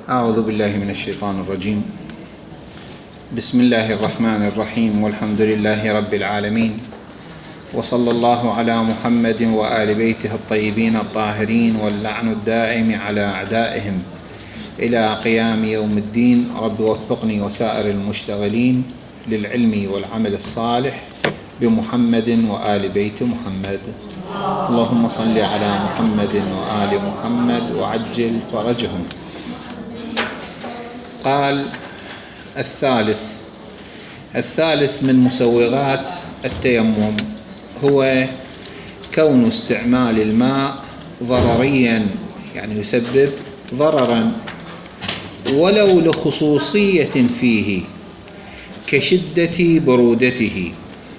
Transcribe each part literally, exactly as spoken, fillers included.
أعوذ بالله من الشيطان الرجيم. بسم الله الرحمن الرحيم، والحمد لله رب العالمين، وصلى الله على محمد وآل بيته الطيبين الطاهرين، واللعن الدائم على أعدائهم إلى قيام يوم الدين. رب وفقني وسائر المشتغلين للعلم والعمل الصالح بمحمد وآل بيت محمد. اللهم صل على محمد وآل محمد وعجل فرجهم. قال الثالث الثالث من مسوغات التيمم هو كون استعمال الماء ضرريا، يعني يسبب ضررا ولو لخصوصية فيه كشدة برودته.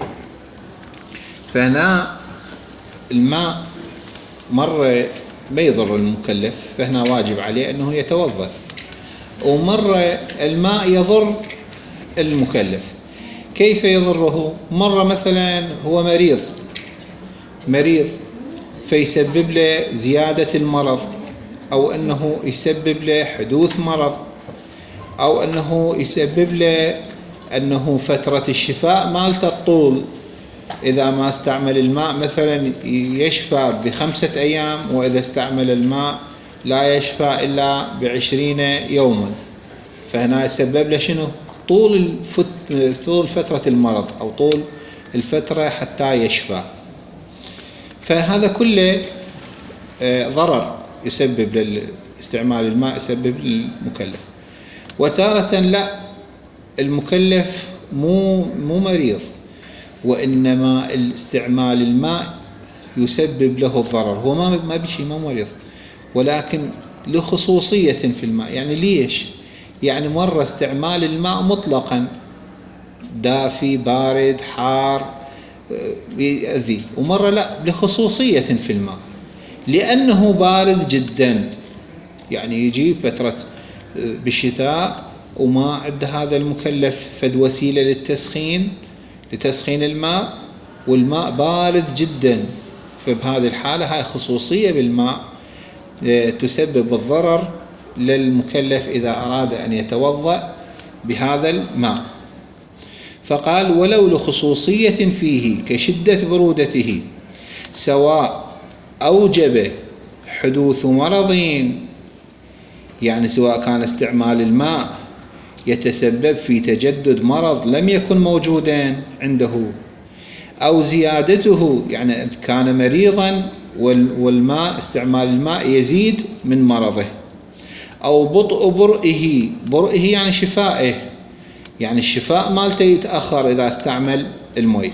فهنا الماء مرة ما يضر المكلف، فهنا واجب عليه أنه يتوضأ، ومرة الماء يضر المكلف. كيف يضره؟ مرة مثلا هو مريض مريض فيسبب له زيادة المرض، أو أنه يسبب له حدوث مرض، أو أنه يسبب له أنه فترة الشفاء مالته الطول. إذا ما استعمل الماء مثلا يشفى بخمسة أيام، وإذا استعمل الماء لا يشفى إلا بعشرين يوما. فهنا يسبب له شنو؟ طول الفت... طول فترة المرض، أو طول الفترة حتى يشفى. فهذا كله ضرر يسبب لاستعمال الماء، يسبب للمكلف. وتارة لا، المكلف مو مو مريض، وإنما استعمال الماء يسبب له الضرر. هو ما ما بشيء، ما مريض، ولكن له خصوصية في الماء. يعني ليش؟ يعني مرة استعمال الماء مطلقا دافي بارد حار يأذي، ومرة لا، لخصوصية في الماء لأنه بارد جدا. يعني يجي فترة بالشتاء وما عند هذا المكلف فد وسيلة للتسخين لتسخين الماء، والماء بارد جدا. فبهذه الحالة هاي خصوصية بالماء تسبب الضرر للمكلف إذا أراد أن يتوضأ بهذا الماء. فقال ولو لخصوصية فيه كشدة برودته، سواء أوجب حدوث مرض، يعني سواء كان استعمال الماء يتسبب في تجدد مرض لم يكن موجودا عنده، أو زيادته، يعني كان مريضا والماء استعمال الماء يزيد من مرضه، أو بطء برئه برئه يعني شفائه، يعني الشفاء مالته يتأخر إذا استعمل الماء.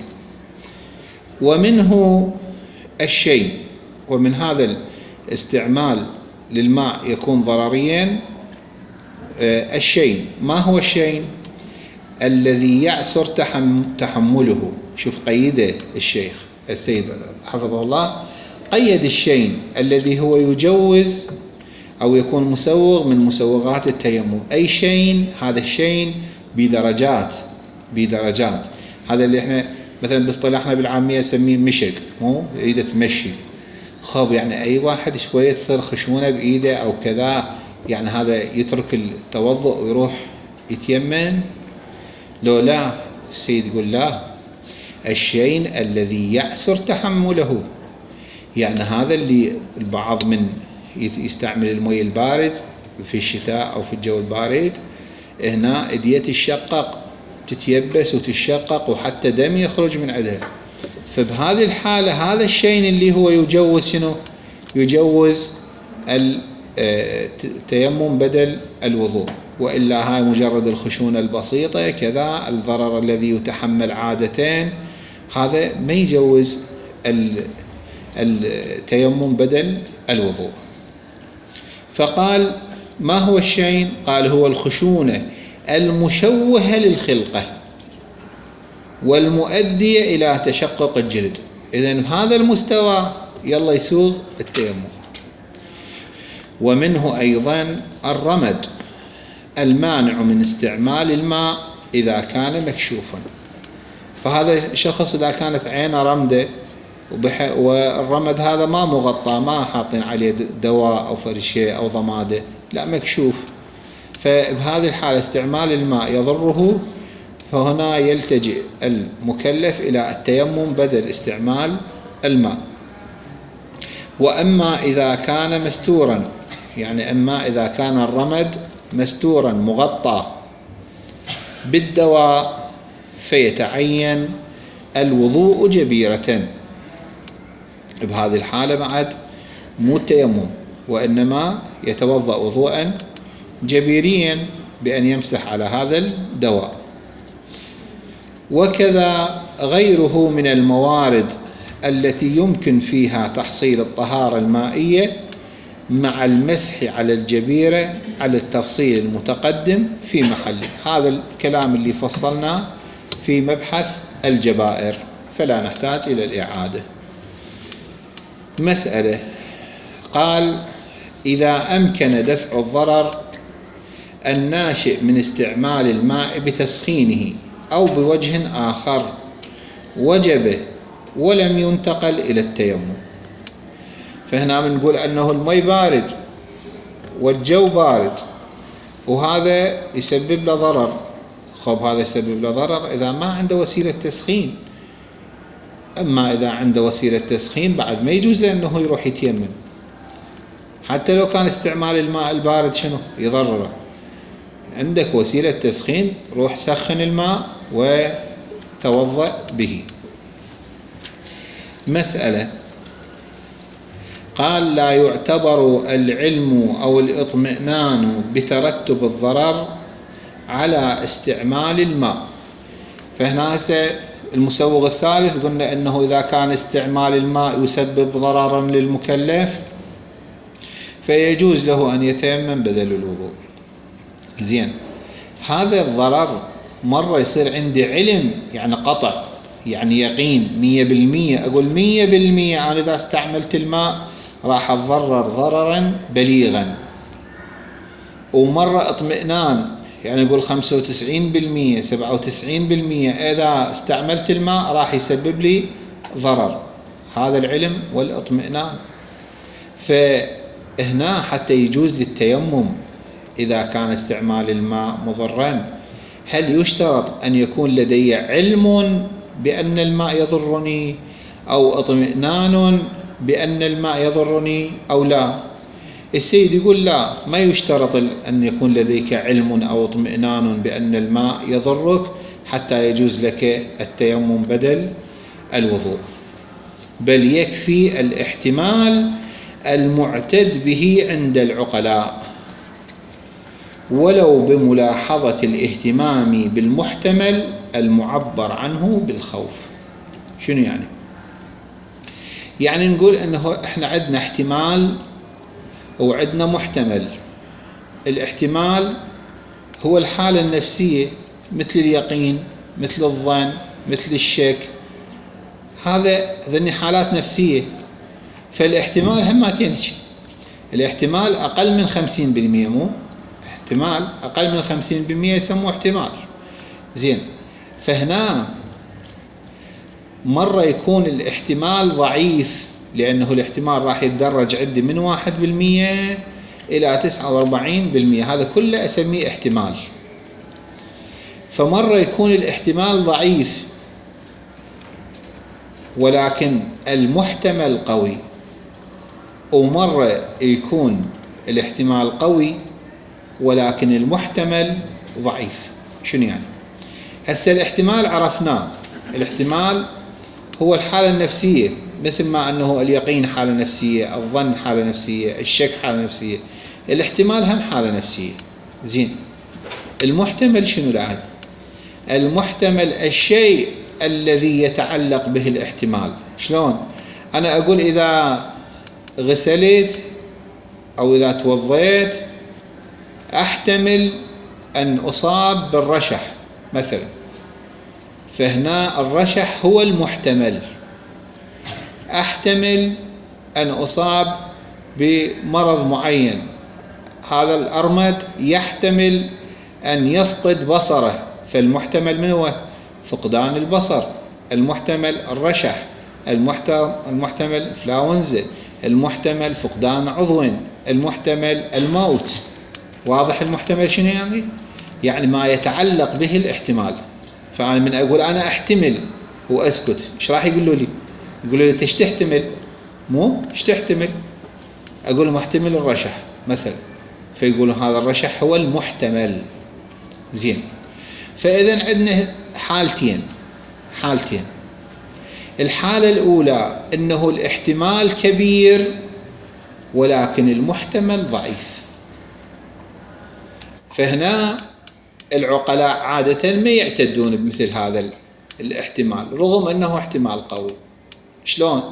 ومنه الشيء، ومن هذا الاستعمال للماء يكون ضرريا. الشيء، ما هو الشيء؟ الذي يعسر تحمله. شوف قيده الشيخ السيد حفظه الله، قيد الشيء الذي هو يجوز أو يكون مسوغ من مسوغات التيمم. أي شيء، هذا الشيء بدرجات بدرجات هذا اللي احنا مثلا باصطلاحنا بالعامية نسميه مشق، مو ايده تمشي خب، يعني اي واحد شوية تصير خشونة بايده او كذا، يعني هذا يترك التوضؤ ويروح يتيمم؟ لو لا، السيد يقول لا، الشيء الذي يعسر تحمله. يعني هذا اللي البعض من يستعمل الماء البارد في الشتاء أو في الجو البارد، هنا إيديه تشقق، تتيبس وتشقق، وحتى دم يخرج من عندها. فبهذه الحالة هذا الشيء اللي هو يجوز شنو؟ يجوز التيمم بدل الوضوء. وإلا هاي مجرد الخشونة البسيطة كذا، الضرر الذي يتحمل عادتين، هذا ما يجوز التيمم بدل الوضوء. فقال ما هو الشيء؟ قال هو الخشونة المشوهة للخلقة والمؤدية إلى تشقق الجلد. إذن هذا المستوى يلا يسوغ التيمم. ومنه أيضا الرمد، المانع من استعمال الماء إذا كان مكشوفا. فهذا شخص إذا كانت عينه رمدة والرمد هذا ما مغطى، ما حاطين عليه دواء أو فرشة أو ضمادة، لا مكشوف، فبهذه الحالة استعمال الماء يضره، فهنا يلتجئ المكلف إلى التيمم بدل استعمال الماء. وأما إذا كان مستورا، يعني أما إذا كان الرمد مستورا مغطى بالدواء فيتعين الوضوء جبيرة. بهذه الحالة بعد مو التيمم، وإنما يتوضأ وضوءا جبيريا بأن يمسح على هذا الدواء. وكذا غيره من الموارد التي يمكن فيها تحصيل الطهارة المائية مع المسح على الجبيرة على التفصيل المتقدم في محله. هذا الكلام اللي فصلناه في مبحث الجبائر، فلا نحتاج إلى الإعادة. مسألة، قال: إذا أمكن دفع الضرر الناشئ من استعمال الماء بتسخينه أو بوجه آخر وجب ولم ينتقل إلى التيمم. فهنا بنقول أنه المي بارد والجو بارد وهذا يسبب له ضرر. خب هذا يسبب له ضرر إذا ما عنده وسيلة تسخين. أما إذا عنده وسيلة تسخين بعد ما يجوز له أنه يروح يتيمم، حتى لو كان استعمال الماء البارد شنو يضرره. عندك وسيلة تسخين، روح سخن الماء وتوضأ به. مسألة، قال: لا يعتبر العلم أو الاطمئنان بترتب الضرر على استعمال الماء. فهنا المسوغ الثالث قلنا أنه إذا كان استعمال الماء يسبب ضررا للمكلف فيجوز له أن يتيمم بدل الوضوء. زين، هذا الضرر مرة يصير عندي علم، يعني قطع، يعني يقين مية بالمية. أقول مية بالمية أنا إذا استعملت الماء راح أتضرر ضررا بليغا. ومرة اطمئنان، يعني أقول خمسة وتسعين بالمية سبعة وتسعين بالمية إذا استعملت الماء راح يسبب لي ضرر. هذا العلم والاطمئنان. فهنا حتى يجوز للتيمم إذا كان استعمال الماء مضرا، هل يشترط أن يكون لدي علم بأن الماء يضرني أو اطمئنان بأن الماء يضرني أو لا؟ السيد يقول لا، ما يشترط أن يكون لديك علم أو اطمئنان بأن الماء يضرك حتى يجوز لك التيمم بدل الوضوء، بل يكفي الاحتمال المعتد به عند العقلاء ولو بملاحظة الاهتمام بالمحتمل المعبر عنه بالخوف. شنو يعني؟ يعني نقول أنه إحنا عندنا احتمال وعندنا محتمل. الاحتمال هو الحالة النفسية، مثل اليقين، مثل الظن، مثل الشك. هذا ذني حالات نفسية. فالاحتمال هم ما تنشي. الاحتمال أقل من خمسين بالمية، مو احتمال أقل من خمسين بالمية يسموه احتمال. زين، فهنا مرة يكون الاحتمال ضعيف، لأنه الاحتمال راح يتدرج عندي من واحد بالمية إلى تسعة وأربعين بالمية، هذا كله أسميه احتمال. فمرة يكون الاحتمال ضعيف ولكن المحتمل قوي، ومرة يكون الاحتمال قوي ولكن المحتمل ضعيف. شنو يعني؟ هسه الاحتمال عرفناه، الاحتمال هو الحالة النفسية، مثل ما أنه اليقين حالة نفسية، الظن حالة نفسية، الشك حالة نفسية، الاحتمال هم حالة نفسية. زين، المحتمل شنو العاد؟ المحتمل الشيء الذي يتعلق به الاحتمال. شلون؟ أنا أقول إذا غسلت أو إذا توضيت أحتمل أن أصاب بالرشح مثلا، فهنا الرشح هو المحتمل. أحتمل أن أصاب بمرض معين، هذا الأرمد يحتمل أن يفقد بصره، فالمحتمل من هو؟ فقدان البصر. المحتمل الرشح، المحتمل انفلونزا، المحتمل فقدان عضو، المحتمل الموت، واضح المحتمل شنو يعني؟ يعني ما يتعلق به الاحتمال. فأنا من أقول أنا أحتمل وأسكت، إيش راح يقولوا لي؟ يقولوا لي إيش تحتمل؟ مو إيش تحتمل؟ أقول لهم أحتمل الرشح مثلا، فيقولوا هذا الرشح هو المحتمل. زين، فإذا عندنا حالتين حالتين الحالة الأولى أنه الاحتمال كبير ولكن المحتمل ضعيف، فهنا العقلاء عادة ما يعتدون بمثل هذا الاحتمال رغم أنه احتمال قوي. شلون؟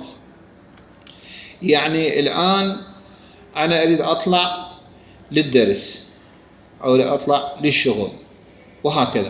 يعني الآن أنا أريد أطلع للدرس أو أطلع للشغل وهكذا،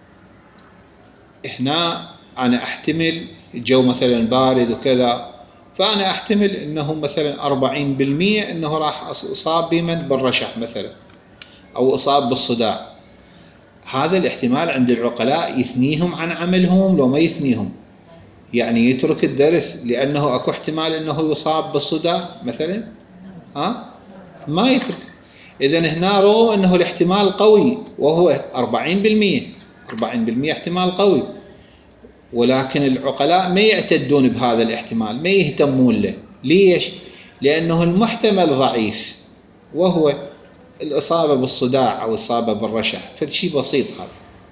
هنا أنا أحتمل الجو مثلا بارد وكذا، فأنا أحتمل أنه مثلا أربعين بالمئة أنه راح أصاب بمن بالرشح مثلا أو أصاب بالصداع. هذا الاحتمال عند العقلاء يثنيهم عن عملهم لو ما يثنيهم، يعني يترك الدرس لأنه أكو احتمال أنه يصاب بالصداع مثلا، ها؟ ما يترك. إذن هنا رغم أنه الاحتمال قوي وهو أربعين بالمئة أربعين بالمئة احتمال قوي، ولكن العقلاء ما يعتدون بهذا الاحتمال، ما يهتمون له. ليش؟ لأنه المحتمل ضعيف وهو الإصابة بالصداع أو الإصابة بالرشح، فشي بسيط هذا.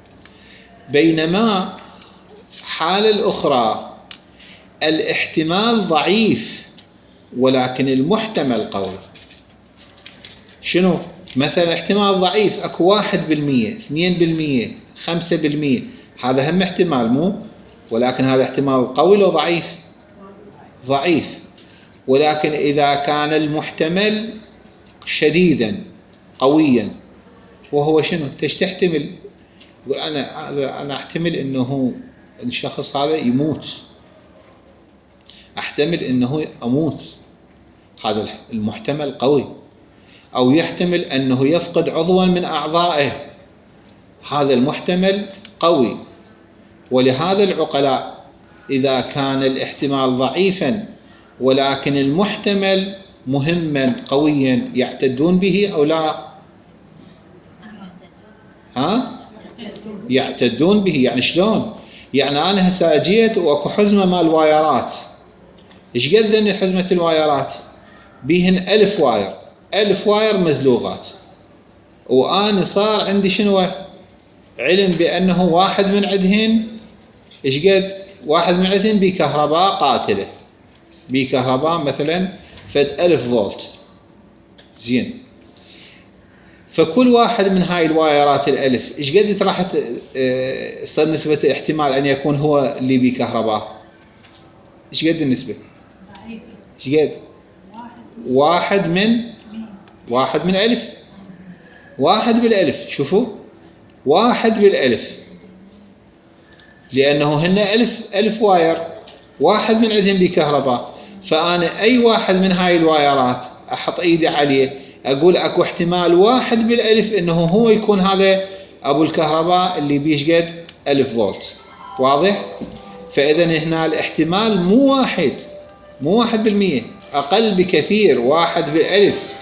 بينما حالة الأخرى الاحتمال ضعيف ولكن المحتمل قوي. شنو؟ مثلا احتمال ضعيف اكو واحد بالمية، اثنين بالمية، خمسة بالمية، هذا هم احتمال مو؟ ولكن هذا احتمال قوي لو ضعيف؟ ضعيف. ولكن إذا كان المحتمل شديدا قويا وهو شنو؟ تش تحتمل؟ يقول أنا أنا أحتمل إنه الشخص هذا يموت، أحتمل إنه أموت، هذا المحتمل قوي. أو يحتمل أنه يفقد عضوا من أعضائه، هذا المحتمل قوي. ولهذا العقلاء إذا كان الاحتمال ضعيفا ولكن المحتمل مهما قويا يعتدون به أو لا؟ ها؟ يعتدون به. يعني شلون؟ يعني أنا هسه جيت وأكو حزمة مال وايرات، إيش قد ذني حزمة الوايرات؟ بيهن ألف واير، ألف واير مزلوغات، وأنا صار عندي شنو؟ علم بأنه واحد من عندهن إيش قد؟ واحد من عندهن بكهرباء قاتلة، بكهرباء مثلا فد ألف فولت. زين، فكل واحد من هاي الوايرات الألف إيش قد راح تصير نسبة احتمال أن يكون هو اللي بكهرباء؟ إيش قد النسبة؟ إيش قد؟ واحد من واحد من ألف، واحد بالألف. شوفوا، واحد بالألف، لأنه هن ألف ألف واير، واحد من عندهم بكهرباء. فأنا أي واحد من هاي الوايرات أحط إيدي عليه أقول أكو احتمال واحد بالألف إنه هو يكون هذا أبو الكهرباء اللي بيش قد ألف فولت. واضح؟ فإذا هنا الاحتمال مو واحد، مو واحد بالمية، أقل بكثير، واحد بالألف.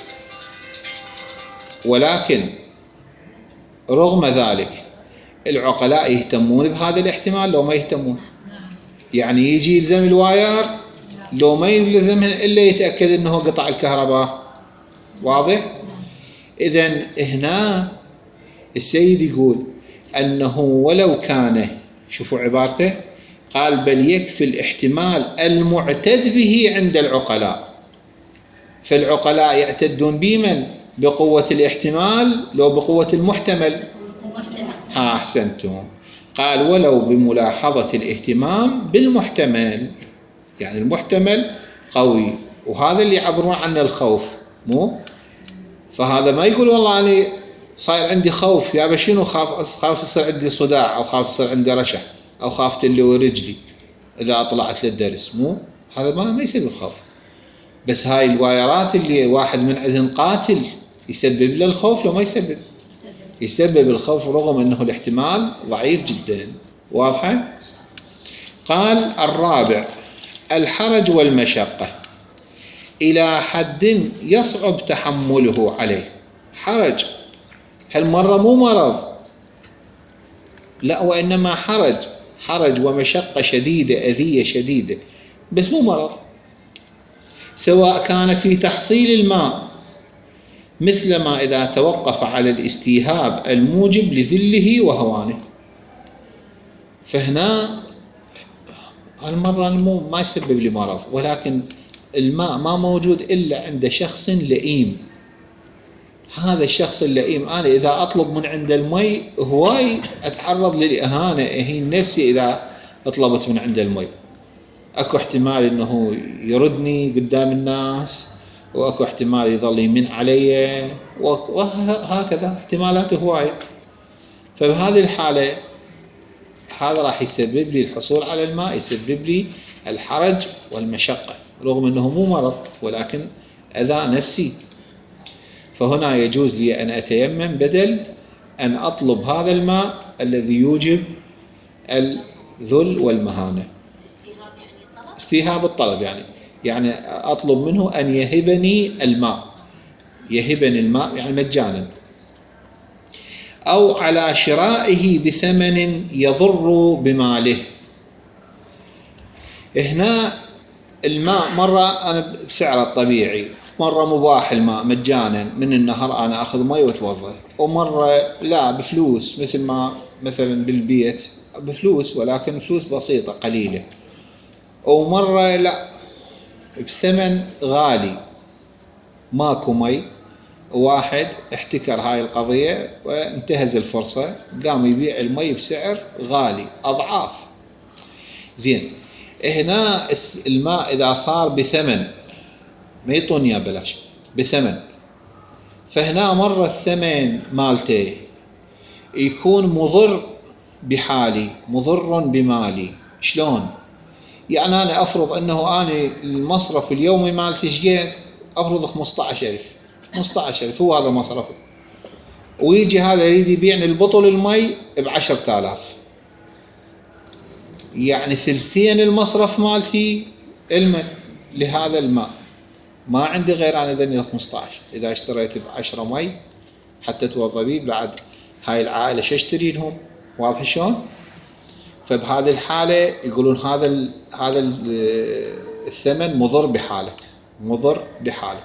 ولكن رغم ذلك العقلاء يهتمون بهذا الاحتمال لو ما يهتمون؟ يعني يجي يلزم الواير لو ما يلزمهن إلا يتأكد أنه قطع الكهرباء. واضح؟ إذن هنا السيد يقول أنه ولو كان، شوفوا عبارته، قال بل يكفي الاحتمال المعتد به عند العقلاء. فالعقلاء يعتدون بمن؟ بقوة الاحتمال لو بقوة المحتمل؟ ها أحسنتم. قال ولو بملاحظة الاهتمام بالمحتمل، يعني المحتمل قوي، وهذا اللي يعبرون عنه الخوف مو؟ فهذا ما يقول والله أنا صاير عندي خوف يا بشنو، خاف خاف يصير عندي صداع أو خاف يصير عندي رشح أو خاف تلوي رجلي إذا طلعت للدرس، مو؟ هذا ما ما يسبب خوف. بس هاي الوايرات اللي واحد من عندهم قاتل يسبب له الخوف لو ما يسبب؟ يسبب الخوف رغم أنه الاحتمال ضعيف جدا. واضحة؟ قال الرابع الحرج والمشقة إلى حد يصعب تحمله عليه. حرج هالمرة مو مرض، لا، وإنما حرج، حرج ومشقة شديدة، أذية شديدة، بس مو مرض. سواء كان في تحصيل الماء، مثلما إذا توقف على الاستيهاب الموجب لذله وهوانه. فهنا هالمرة مو ما يسبب لي مرض، ولكن الماء ما موجود إلا عند شخص لئيم. هذا الشخص اللئيم أنا إذا أطلب من عند المي هواي أتعرض للإهانة، أهين نفسي إذا طلبت من عند المي. أكو احتمال إنه يردني قدام الناس، وأكو احتمال يظل يمن علي، وهكذا احتمالات هواي. فبهذه الحالة هذا راح يسبب لي الحصول على الماء، يسبب لي الحرج والمشقة، رغم أنه مو مرض ولكن أذى نفسي. فهنا يجوز لي أن أتيمم بدل أن أطلب هذا الماء الذي يوجب الذل والمهانة. استيهاب يعني الطلب؟ استيهاب الطلب، يعني يعني أطلب منه أن يهبني الماء، يهبني الماء يعني مجانا، أو على شرائه بثمن يضر بماله. هنا الماء مرة أنا بسعره الطبيعي، مرة مباح الماء مجانا من النهر، أنا أخذ مي وأتوضأ، ومرة لا بفلوس، مثل ما مثلا بالبيت بفلوس ولكن فلوس بسيطة قليلة، ومرة لا بثمن غالي ماكو مي. واحد احتكر هاي القضية وانتهز الفرصة، قام يبيع المي بسعر غالي أضعاف. زين، هنا الماء إذا صار بثمن، ما يطوني بلاش، بثمن، فهنا مرة الثمن مالته يكون مضر بحالي، مضر بمالي. شلون؟ يعني أنا أفرض أنه أنا المصرف اليومي مالتي شقد، أفرض خمسة عشر ألف، خمسة عشر ألف هو هذا مصرفه، ويجي هذا يريد يبيعني البطل المي بعشرة آلاف، يعني ثلثين المصرف مالتي المن لهذا الماء. ما عندي غير أنا ذني خمسة عشر، إذا اشتريت بعشرة مي حتى توضى بي بعد هاي العائلة شو اشتري لهم؟ واضح شلون؟ فبهذه الحالة يقولون هذا ال هذا ال الثمن مضر بحالك، مضر بحالك.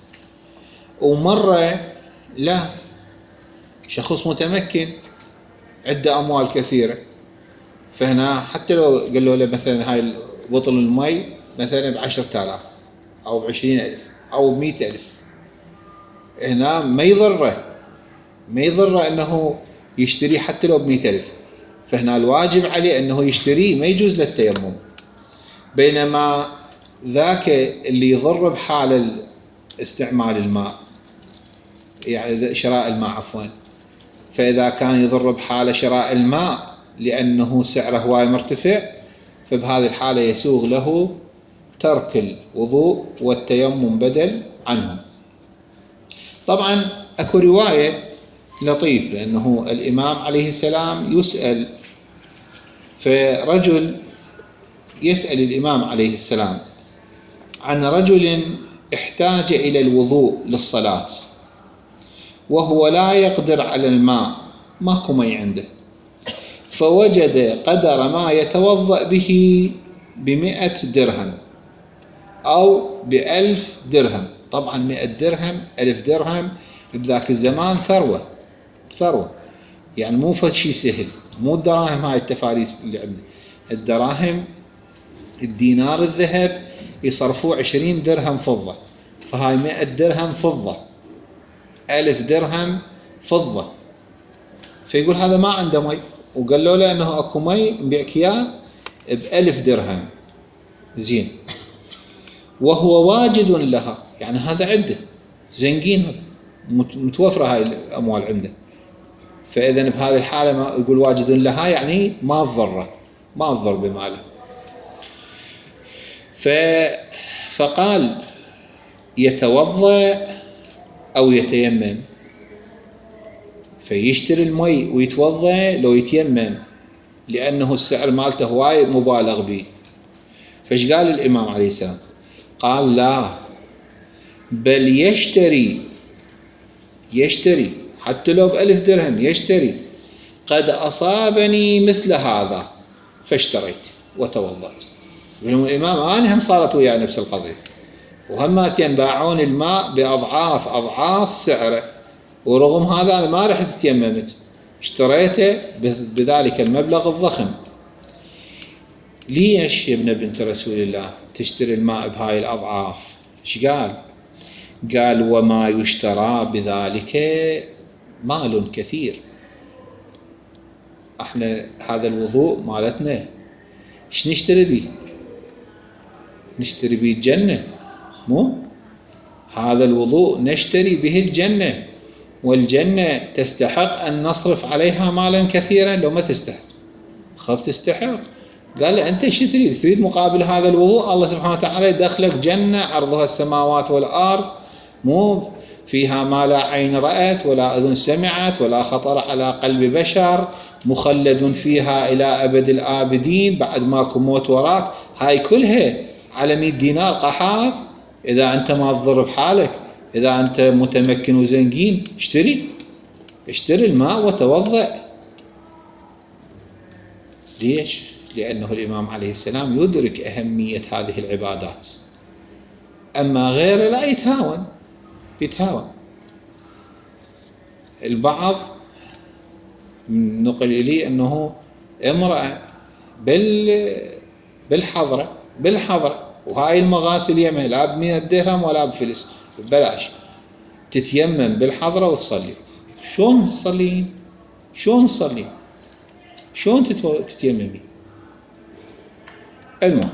ومرة لا، شخص متمكن عنده أموال كثيرة، فهنا حتى لو قالوا له مثلا هاي بطل المي مثلا بعشرة آلاف أو بعشرين ألف أو بمئة ألف، هنا ما يضره، ما يضره أنه يشتري حتى لو بمئة ألف، فهنا الواجب عليه أنه يشتري، ما يجوز له التيمم. بينما ذاك اللي يضر بحال استعمال الماء، يعني شراء الماء عفوا، فإذا كان يضر بحال شراء الماء لأنه سعره هواي مرتفع، فبهذه الحالة يسوغ له ترك الوضوء والتيمم بدل عنه. طبعا أكو رواية لطيف، لأنه الإمام عليه السلام يسأل، فرجل يسأل الإمام عليه السلام عن رجل احتاج إلى الوضوء للصلاة وهو لا يقدر على الماء، ماكو مي عنده، فوجد قدر ما يتوضأ به بمئة درهم أو بألف درهم. طبعا مئة درهم ألف درهم بذاك الزمان ثروة، ثروة يعني مو فشي سهل، مو الدراهم هاي التفاريس اللي عندنا. الدراهم الدينار الذهب يصرفوه عشرين درهم فضة، فهاي مئة درهم فضة، ألف درهم فضة. فيقول هذا ما عنده مي، وقال له لأنه أكو مي نبيعك إياه بألف درهم. زين، وهو واجد لها، يعني هذا عنده زنقين، متوفرة هاي الأموال عنده، فإذا بهذه الحالة ما يقول واجد لها يعني ما تضره، ما تضر بماله. فقال يتوضأ أو يتيمم، فيشتري المي ويتوضأ لو يتيمم، لأنه السعر مالته هواي مبالغ به. فايش قال الإمام عليه السلام؟ قال لا، بل يشتري، يشتري حتى لو بألف درهم يشتري، قد أصابني مثل هذا فاشتريت وتوضأت. الإمام أنا هم صارت وياه نفس القضية، وهماتين باعون الماء بأضعاف أضعاف سعره، ورغم هذا أنا ما رحت تيممت، اشتريته بذلك المبلغ الضخم. ليش يا ابن بنت رسول الله تشتري الماء بهاي الأضعاف؟ ايش قال؟ قال وما يشترى بذلك مال كثير. احنا هذا الوضوء مالتنا ايش نشتري به؟ نشتري به الجنة، مو هذا الوضوء نشتري به الجنة، والجنة تستحق أن نصرف عليها مالا كثيرا لو ما تستحق. خب تستحق. قال له أنت شو تريد؟ تريد مقابل هذا الوضوء الله سبحانه وتعالى يدخلك جنة عرضها السماوات والأرض، مو فيها ما لا عين رأت ولا أذن سمعت ولا خطر على قلب بشر، مخلد فيها إلى أبد الآبدين، بعد ماكو موت وراك. هاي كلها على مئة دينار قحاط إذا أنت ما تضر بحالك، إذا أنت متمكن وزنقين اشتري اشتري الماء وتوضأ. ليش؟ لأنه الإمام عليه السلام يدرك أهمية هذه العبادات، أما غيره لا يتهاون يتهاون. البعض نقل إلي أنه امرأة بال بالحضرة بالحضرة وهاي المغاسل يمها لا بمئة درهم ولا بفلس ببلاش، تتيمم بالحضرة وتصلي. شلون تصلين؟ شلون تصلين؟ شلون تتيممين؟ المهم،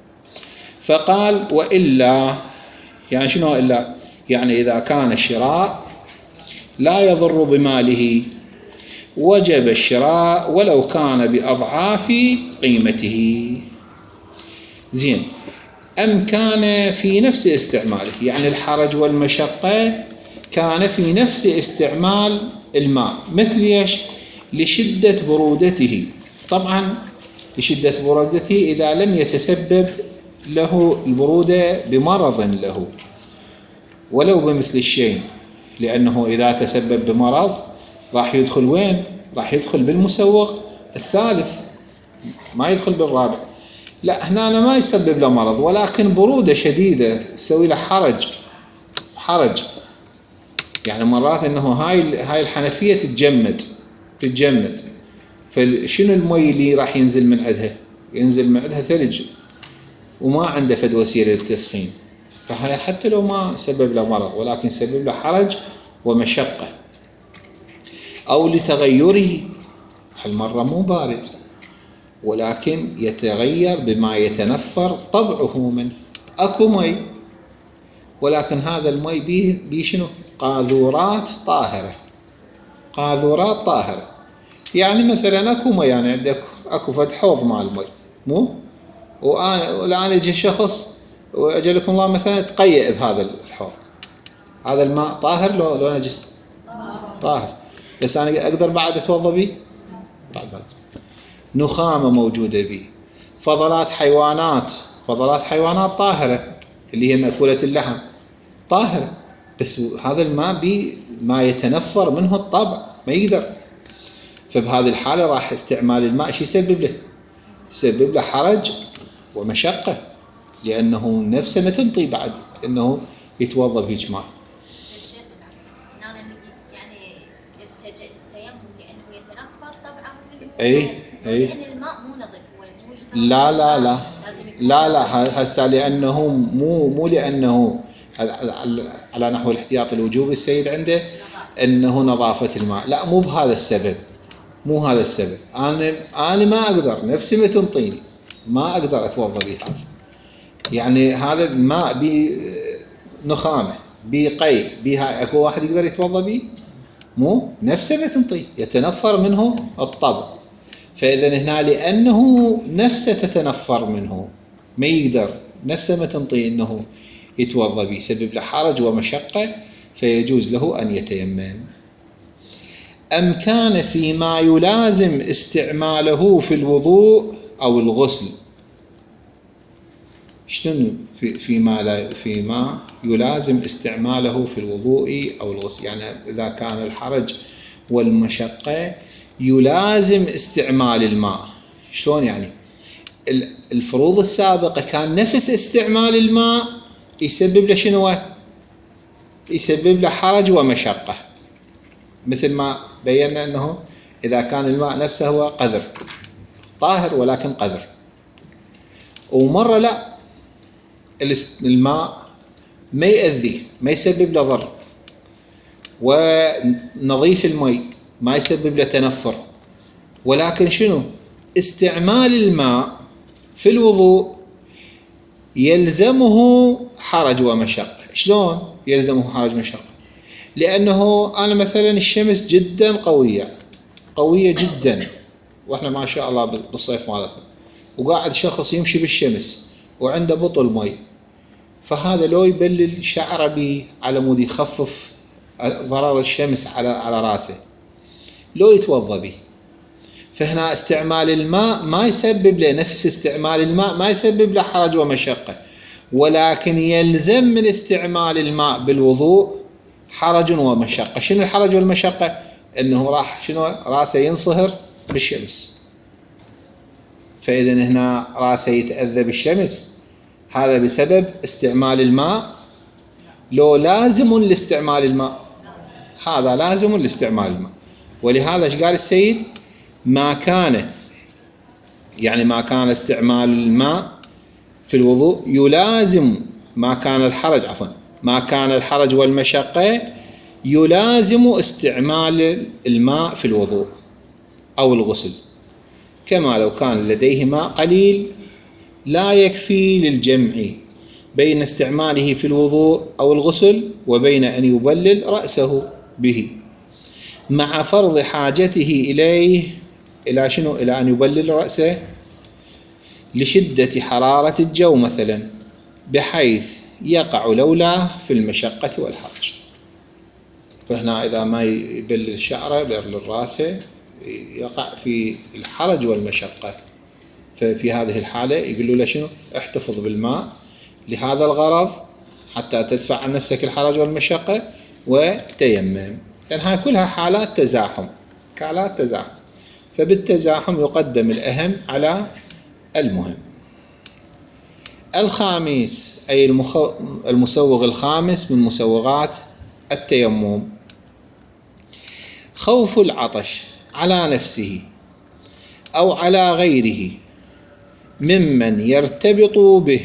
فقال وإلا، يعني شنو إلا؟ يعني إذا كان الشراء لا يضر بماله وجب الشراء ولو كان بأضعاف قيمته. زين، أم كان في نفس استعماله، يعني الحرج والمشقة كان في نفس استعمال الماء، مثل ايش؟ لشدة برودته. طبعا لشدة برودته إذا لم يتسبب له البرودة بمرض له ولو بمثل الشيء، لأنه إذا تسبب بمرض راح يدخل وين؟ راح يدخل بالمسوغ الثالث، ما يدخل بالرابع. لا، هنا أنا ما يسبب له مرض، ولكن برودة شديدة تسوي له حرج حرج يعني مرات إنه هاي هاي الحنفية تتجمد تتجمد فشنو المي اللي راح ينزل من عندها؟ ينزل من عندها ثلج وما عنده فد وسيلة للتسخين، فهذا حتى لو ما سبب له مرض ولكن سبب له حرج ومشقة. أو لتغيره، هالمرة مو بارد ولكن يتغير بما يتنفر طبعه منه. أكو مي ولكن هذا المي بيه بيه شنو؟ قاذورات طاهرة قاذورات طاهرة. يعني مثلا أكو مي، يعني عندك أكو فد حوض مال المي، مو وأنا والآن يجي شخص وأجلكم الله مثلا تقيئ بهذا الحوض، هذا الماء طاهر لو لو نجس؟ طاهر، بس أنا أقدر بعد أتوضأ به؟ بعد بعد نخامة موجودة به، فضلات حيوانات فضلات حيوانات طاهرة اللي هي مأكولة اللحم طاهرة، بس هذا الماء به ما يتنفر منه الطبع ما يقدر. فبهذه الحالة راح استعمال الماء شو يسبب له؟ يسبب له حرج ومشقة، لأنه نفسه ما تنطي بعد إنه يتوضأ بهيج ماء. يعني التيمم لأنه يتنفر طبعا منه، أي أي لأن الماء مو نظيف. لا لا لا لا لا هسه لأنه مو مو لأنه على نحو الاحتياط الوجوبي السيد عنده أنه نظافة الماء، لا، مو بهذا السبب مو هذا السبب. أنا أنا ما أقدر، نفسي ما تنطيني، ما أقدر أتوضأ به هذا. يعني هذا الماء بنخامة بقي بها، أكو واحد يقدر يتوضأ به؟ مو نفسه ما تنطي، يتنفر منه الطبع. فإذا هنا لأنه نفسه تتنفر منه ما يقدر، نفسه ما تنطي أنه يتوضأ به، يسبب له حرج ومشقة، فيجوز له أن يتيمم. أم كان فيما يلازم استعماله في الوضوء أو الغسل. شنو في فيما لا فيما يلازم استعماله في الوضوء أو الغسل، يعني إذا كان الحرج والمشقة يلازم استعمال الماء. شلون يعني؟ الفروض السابقة كان نفس استعمال الماء يسبب له شنو؟ يسبب له حرج ومشقة، مثل ما بينا أنه إذا كان الماء نفسه هو قذر طاهر ولكن قذر، ومرة لا، الماء ما يأذي ما يسبب له ضر، ونظيف الماء ما يسبب له تنفر، ولكن شنو؟ استعمال الماء في الوضوء يلزمه حرج ومشقة. شلون يلزمه حرج ومشقة؟ لأنه أنا مثلا الشمس جدا قوية قوية جدا، وإحنا ما شاء الله بالصيف مالتنا، وقاعد شخص يمشي بالشمس وعنده بطل مي، فهذا لو يبلل شعره بي على مود يخفف ضرر الشمس على على راسه، لو يتوضا به. فهنا استعمال الماء ما يسبب له، نفس استعمال الماء ما يسبب له حرج ومشقة، ولكن يلزم من استعمال الماء بالوضوء حرج ومشقة. شنو الحرج والمشقة؟ انه راح شنو؟ راسه ينصهر بالشمس، فإذا هنا راسه يتأذى بالشمس، هذا بسبب استعمال الماء. لو لازم لاستعمال الماء، هذا لازم لاستعمال الماء. ولهذا ايش قال السيد؟ ما كان، يعني ما كان استعمال الماء في الوضوء يلازم ما كان الحرج عفوا ما كان الحرج والمشقة يلازم استعمال الماء في الوضوء أو الغسل، كما لو كان لديه ماء قليل لا يكفي للجمع بين استعماله في الوضوء أو الغسل وبين أن يبلل رأسه به، مع فرض حاجته إليه إلى شنو؟ إلى أن يبلل رأسه لشدة حرارة الجو مثلا، بحيث يقع لولاه في المشقة والحرج. فهنا إذا ما يبلل شعره بيبلل رأسه يقع في الحرج والمشقة، ففي هذه الحالة يقولوا له شنو؟ احتفظ بالماء لهذا الغرض حتى تدفع عن نفسك الحرج والمشقة وتيمم، لأن هاي كلها حالات تزاحم، حالات تزاحم، فبالتزاحم يقدم الأهم على المهم. الخامس أي المسوغ الخامس من مسوغات التيمم، خوف العطش على نفسه أو على غيره ممن يرتبط به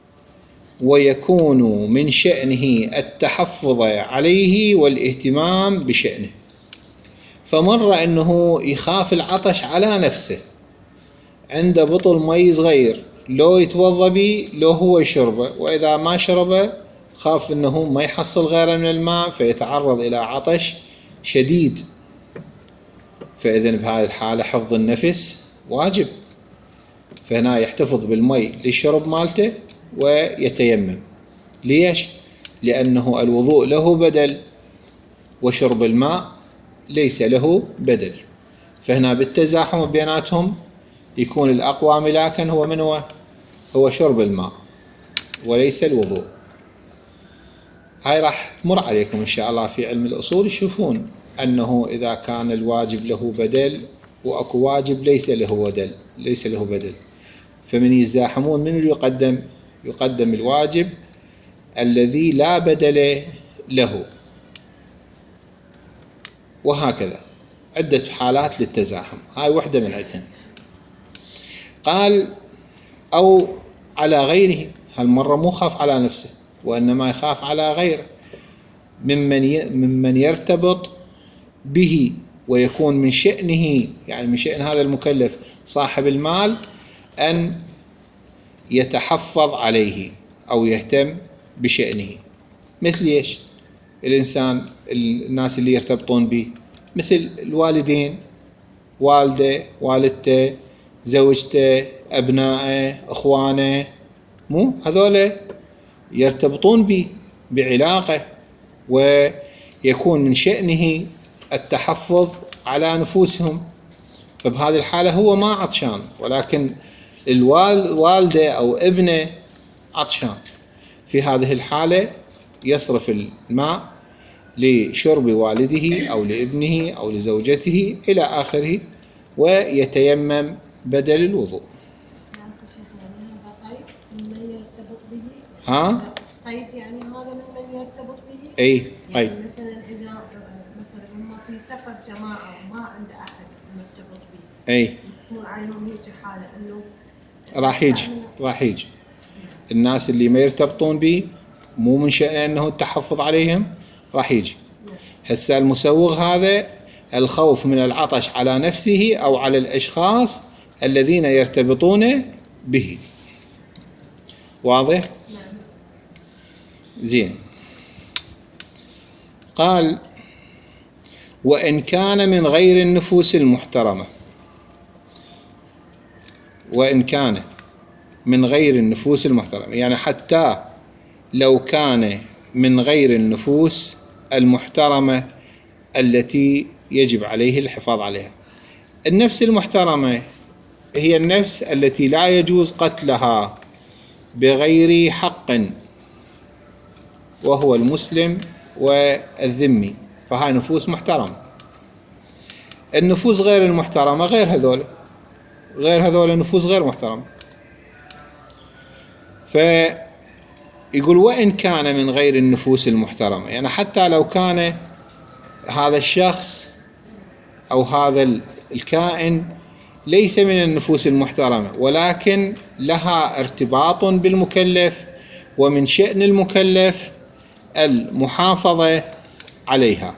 ويكون من شأنه التحفظ عليه والاهتمام بشأنه. فمر أنه يخاف العطش على نفسه، عنده بطل مي صغير لو يتوضى به لو هو يشربه، وإذا ما شربه خاف أنه ما يحصل غيره من الماء فيتعرض إلى عطش شديد. فإذن بهذه الحالة حفظ النفس واجب، فهنا يحتفظ بالمي للشرب مالته ويتيمم. ليش؟ لأنه الوضوء له بدل وشرب الماء ليس له بدل، فهنا بالتزاحم بيناتهم يكون الأقوى ملاكا هو من هو؟ هو شرب الماء وليس الوضوء. هاي راح تمر عليكم إن شاء الله في علم الأصول، يشوفون أنه إذا كان الواجب له بدل وأكو واجب ليس له بدل ليس له بدل فمن يزاحمون من اللي يقدم؟ يقدم الواجب الذي لا بدل له، وهكذا عدة حالات للتزاحم، هاي وحدة من عدهن. قال أو على غيره، هالمرة مو خاف على نفسه وإنما يخاف على غيره، ممن ممن يرتبط به ويكون من شأنه، يعني من شأن هذا المكلف صاحب المال أن يتحفظ عليه أو يهتم بشأنه. مثل إيش؟ الإنسان الناس اللي يرتبطون به، مثل الوالدين، والده والدته زوجته أبنائه أخوانه، مو هذول يرتبطون به بعلاقة ويكون من شأنه التحفظ على نفوسهم، فبهذه الحالة هو ما عطشان، ولكن الوالدة أو ابنه عطشان، في هذه الحالة يصرف الماء لشرب والده أو لابنه أو لزوجته إلى آخره، ويتيمم بدل الوضوء. ها؟ قيد يعني هذا ممن يرتبط به؟ أي يعني قيد. مثلا إذا مثلا هم في سفر جماعة وما عنده أحد مرتبط به. أي. يكون عليهم هيك حالة إنه راح يجي راح يجي الناس اللي ما يرتبطون به مو من شأنه أنه التحفظ عليهم، راح يجي. هسه المسوغ هذا الخوف من العطش على نفسه أو على الأشخاص الذين يرتبطون به. واضح؟ زين. قال وإن كان من غير النفوس المحترمة، وإن كان من غير النفوس المحترمة، يعني حتى لو كان من غير النفوس المحترمة التي يجب عليه الحفاظ عليها. النفس المحترمة هي النفس التي لا يجوز قتلها بغير حق، وهو المسلم والذمي، فهاي نفوس محترمة. النفوس غير المحترمة غير هذول، غير هذول نفوس غير محترمة. فيقول وإن كان من غير النفوس المحترمة، يعني حتى لو كان هذا الشخص أو هذا الكائن ليس من النفوس المحترمة، ولكن لها ارتباط بالمكلف، ومن شأن المكلف المحافظة عليها.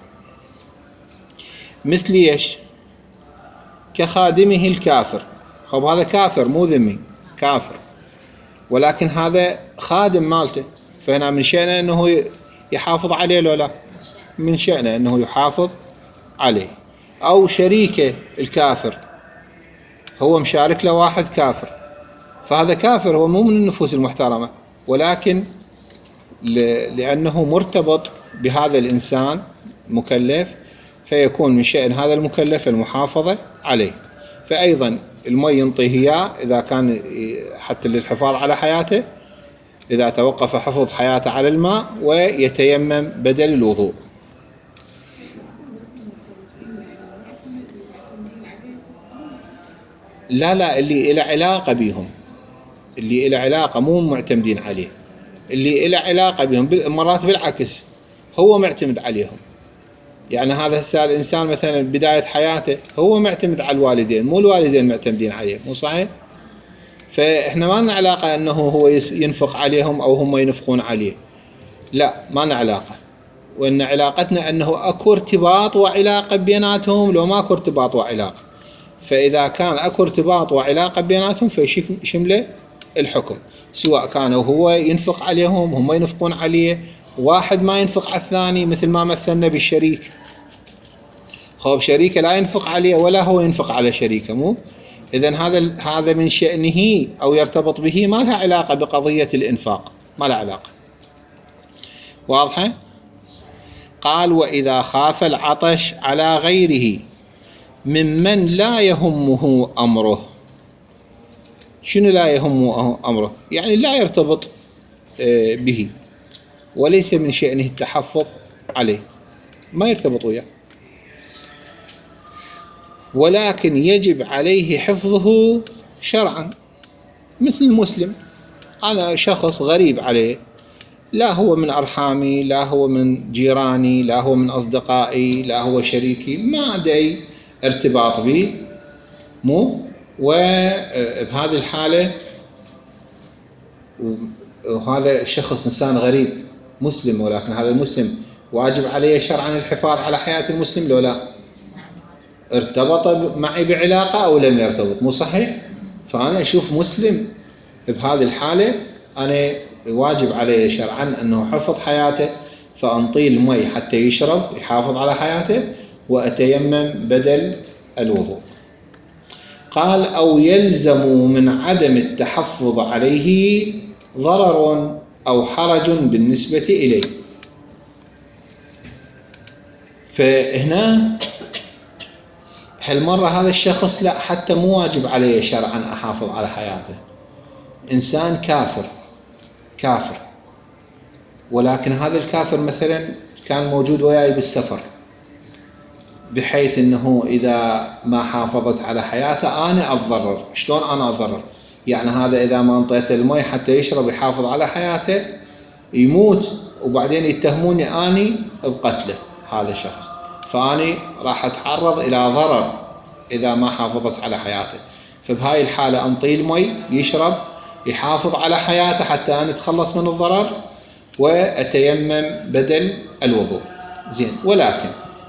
مثل ايش؟ كخادمه الكافر. خب هذا كافر مو ذمي، كافر، ولكن هذا خادم مالته، فهنا من شأنه أنه يحافظ عليه لو لا؟ من شأنه أنه يحافظ عليه. أو شريكه الكافر، هو مشارك له واحد كافر، فهذا كافر، هو مو من النفوس المحترمة، ولكن لأنه مرتبط بهذا الإنسان مكلف، فيكون من شأن هذا المكلف المحافظة عليه. فأيضا المي ينطيه إياه إذا كان حتى للحفاظ على حياته، إذا توقف حفظ حياته على الماء، ويتيمم بدل الوضوء. لا لا اللي إلى علاقة بهم، اللي إلى علاقة، مو معتمدين عليه، اللي إلى علاقة بهم. مرات بالعكس هو معتمد عليهم. يعني هذا هسه الإنسان مثلا بداية حياته هو معتمد على الوالدين، مو الوالدين معتمدين عليه، مو صحيح؟ فإحنا ما لنا علاقة أنه هو ينفق عليهم أو هم ينفقون عليه، لا، ما لنا علاقة. وإن علاقتنا أنه أكو ارتباط وعلاقة بيناتهم، لو ما أكو ارتباط وعلاقة. فإذا كان أكو ارتباط وعلاقة بيناتهم فيشمله الحكم، سواء كانوا هو ينفق عليهم هم ينفقون عليه، واحد ما ينفق على الثاني، مثل ما مثلنا بالشريك. خب شريكه لا ينفق عليه ولا هو ينفق على شريكه، مو؟ إذن هذا هذا من شأنه أو يرتبط به، ما لها علاقة بقضية الإنفاق، ما لها علاقة. واضحة؟ قال وإذا خاف العطش على غيره ممن لا يهمه أمره. شنو لا يهمه أمره؟ يعني لا يرتبط به، وليس من شأنه التحفظ عليه، ما يرتبط وياه، ولكن يجب عليه حفظه شرعا. مثل المسلم، أنا شخص غريب عليه، لا هو من أرحامي، لا هو من جيراني، لا هو من أصدقائي، لا هو شريكي، ما عندي ارتباط به، مو؟ وبهذه الحالة وهذا الشخص إنسان غريب مسلم، ولكن هذا المسلم واجب عليه شرعا الحفاظ على حياة المسلم لو لا؟ ارتبط معي بعلاقة أو لم يرتبط، مو صحيح؟ فأنا أشوف مسلم بهذه الحالة أنا واجب عليه شرعا أنه حفظ حياته، فأنطيه المي حتى يشرب يحافظ على حياته، وأتيمم بدل الوضوء. قال أو يلزم من عدم التحفظ عليه ضرر أو حرج بالنسبة إليه. فهنا هالمرة هذا الشخص لا، حتى مو واجب عليه شرعا أحافظ على حياته، إنسان كافر، كافر، ولكن هذا الكافر مثلا كان موجود وياي بالسفر، بحيث أنه إذا ما حافظت على حياته أنا أتضرر. شلون أنا أتضرر؟ يعني هذا إذا ما انطيته المي حتى يشرب يحافظ على حياته يموت، وبعدين يتهموني أني بقتله هذا الشخص، فأني راح أتعرض إلى ضرر إذا ما حافظت على حياته. فبهاي الحالة أنطيه المي يشرب يحافظ على حياته حتى أنا أتخلص من الضرر، وأتيمم بدل الوضوء. زين، ولكن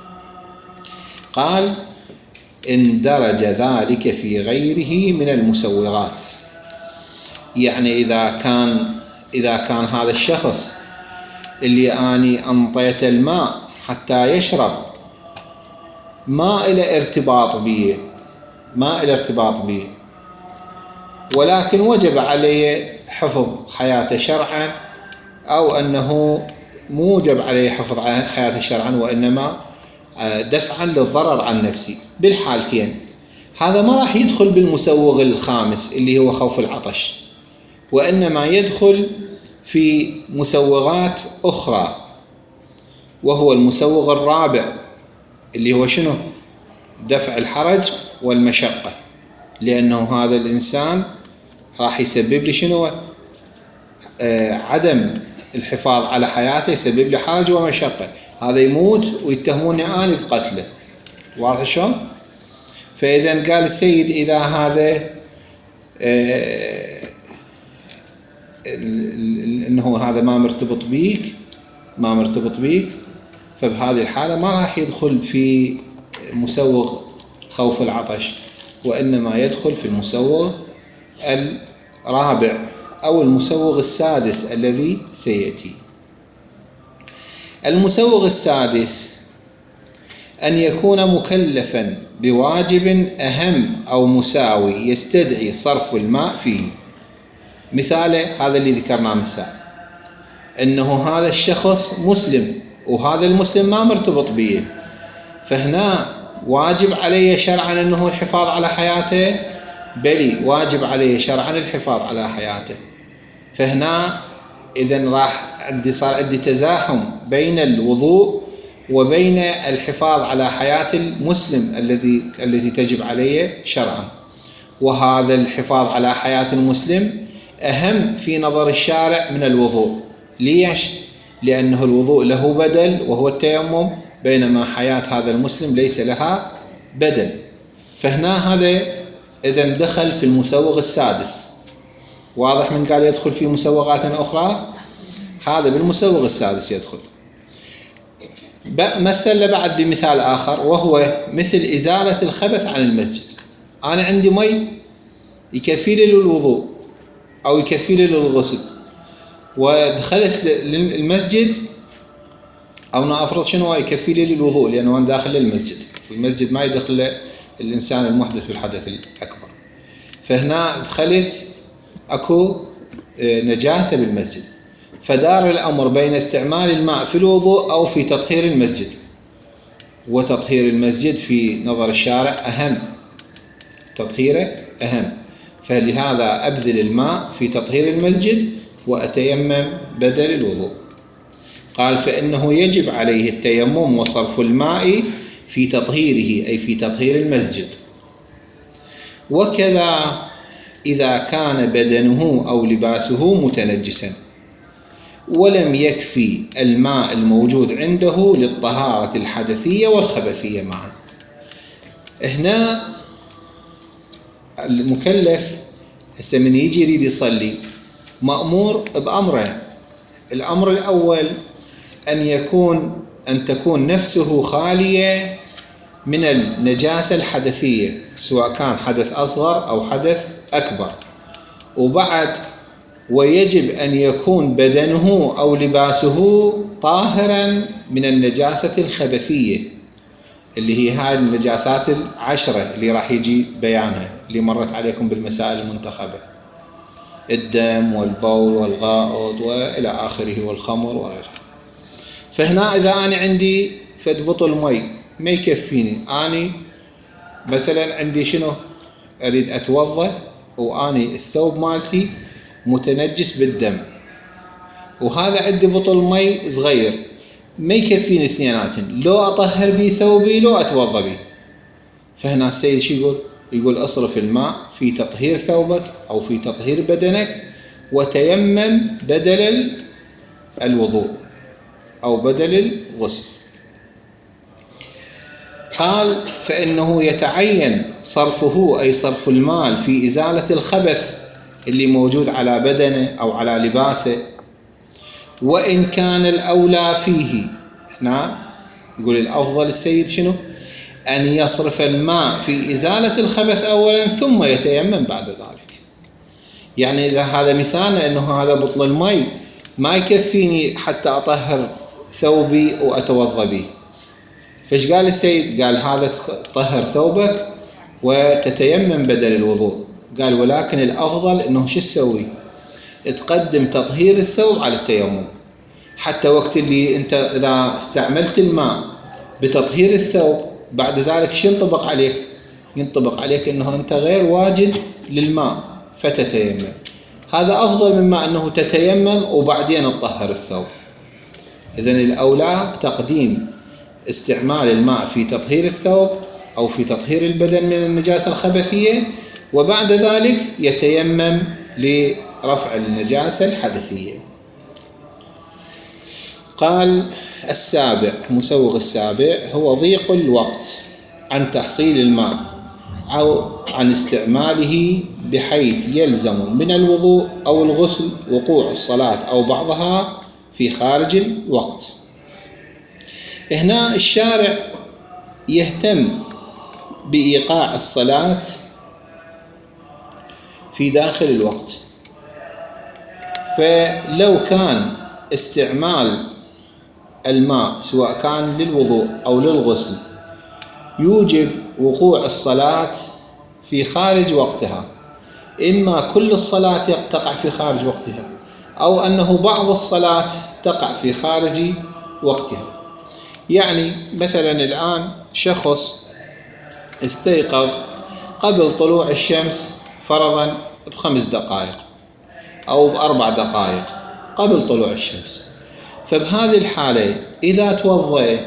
قال اندرج ذلك في غيره من المسوغات. يعني إذا كان إذا كان هذا الشخص اللي أني أنطيت الماء حتى يشرب ما إلى ارتباط به ما إلى ارتباط به ولكن وجب عليه حفظ حياته شرعا، أو أنه موجب عليه حفظ حياته شرعا وإنما دفعا للضرر عن نفسي، بالحالتين هذا ما راح يدخل بالمسوغ الخامس اللي هو خوف العطش، وإنما يدخل في مسوغات أخرى، وهو المسوغ الرابع اللي هو شنو؟ دفع الحرج والمشقة، لأنه هذا الإنسان راح يسبب لي شنو؟ آه عدم الحفاظ على حياته يسبب لي حرج ومشقة، هذا يموت ويتهموني أنا بقتله. واضح شلون؟ فإذا قال السيد إذا هذا آه إنه هذا ما مرتبط بيك ما مرتبط بيك فبهذه الحالة ما راح يدخل في مسوغ خوف العطش، وإنما يدخل في المسوغ الرابع أو المسوغ السادس الذي سيأتي. المسوغ السادس أن يكون مكلفا بواجب أهم أو مساوي يستدعي صرف الماء فيه. مثاله هذا اللي ذكرناه من السابق، أنه هذا الشخص مسلم وهذا المسلم ما مرتبط به، فهنا واجب عليه شرعا أنه الحفاظ على حياته، بل واجب عليه شرعا الحفاظ على حياته. فهنا إذن راح عندي صار عندي تزاحم بين الوضوء وبين الحفاظ على حياة المسلم الذي التي تجب عليه شرعا، وهذا الحفاظ على حياة المسلم أهم في نظر الشارع من الوضوء. ليش؟ لأنه الوضوء له بدل وهو التيمم، بينما حياة هذا المسلم ليس لها بدل. فهنا هذا إذن دخل في المسوغ السادس. واضح من قال يدخل في مسوغات أخرى؟ هذا بالمسوغ السادس يدخل. مثل بعد بمثال آخر، وهو مثل إزالة الخبث عن المسجد. أنا عندي مي يكفي لي للوضوء أو يكفي لي للغسل، ودخلت للمسجد أو أنا أفرض شنو يكفي لي للوضوء لأنه أنا داخل للمسجد، والمسجد ما يدخل الإنسان المحدث بالحدث الأكبر. فهنا دخلت أكو نجاسة بالمسجد، فدار الأمر بين استعمال الماء في الوضوء أو في تطهير المسجد، وتطهير المسجد في نظر الشارع أهم، تطهيره أهم، فلهذا أبذل الماء في تطهير المسجد وأتيمم بدل الوضوء. قال فإنه يجب عليه التيمم وصرف الماء في تطهيره أي في تطهير المسجد. وكذا إذا كان بدنه أو لباسه متنجسا ولم يكفي الماء الموجود عنده للطهارة الحدثية والخبثية معا. هنا المكلف هسه من يجي يريد يصلي مأمور بأمرين. الأمر الأول أن يكون أن تكون نفسه خالية من النجاسة الحدثية، سواء كان حدث أصغر أو حدث أكبر. وبعد ويجب أن يكون بدنه أو لباسه طاهرا من النجاسة الخبثية اللي هي هاي النجاسات العشرة اللي راح يجي بيانها اللي مرت عليكم بالمسائل المنتخبة، الدم والبول والغائط وإلى آخره والخمر وغيره. فهنا إذا أنا عندي فد بطل مي ما يكفيني، أنا مثلا عندي شنو أريد أتوضأ وأني الثوب مالتي متنجس بالدم، وهذا عندي بطل مي صغير ما يكفيني اثنيناتهم، لو أطهر بي ثوبي لو أتوضى بي. فهنا السيد شو يقول؟ يقول اصرف الماء في تطهير ثوبك أو في تطهير بدنك، وتيمم بدل الوضوء أو بدل الغسل. قال فإنه يتعين صرفه، أي صرف المال في إزالة الخبث اللي موجود على بدنه أو على لباسه، وإن كان الأولى فيه. هنا يقول الأفضل السيد شنو؟ أن يصرف الماء في إزالة الخبث أولا ثم يتيمم بعد ذلك. يعني إذا هذا مثال أنه هذا بطل المي ما يكفيني حتى أطهر ثوبي وأتوضى به، فايش قال السيد؟ قال هذا تطهر ثوبك وتتيمم بدل الوضوء. قال ولكن الأفضل أنه شو تسوي؟ تقدم تطهير الثوب على التيمم، حتى وقت اللي أنت إذا استعملت الماء بتطهير الثوب بعد ذلك شو ينطبق عليك؟ ينطبق عليك أنه أنت غير واجد للماء فتتيمم. هذا أفضل مما أنه تتيمم وبعدين تطهر الثوب. إذن الأولى تقديم استعمال الماء في تطهير الثوب أو في تطهير البدن من النجاسة الخبثية، وبعد ذلك يتيمم لرفع النجاسة الحدثية. قال السابع، مسوغ السابع هو ضيق الوقت عن تحصيل الماء أو عن استعماله بحيث يلزم من الوضوء أو الغسل وقوع الصلاة أو بعضها في خارج الوقت. هنا الشارع يهتم بإيقاع الصلاة في داخل الوقت، فلو كان استعمال الماء سواء كان للوضوء أو للغسل يوجب وقوع الصلاة في خارج وقتها، إما كل الصلاة تقع في خارج وقتها أو أنه بعض الصلاة تقع في خارج وقتها. يعني مثلا الآن شخص استيقظ قبل طلوع الشمس فرضا بخمس دقائق أو بأربع دقائق قبل طلوع الشمس، فبهذه الحالة إذا توضأ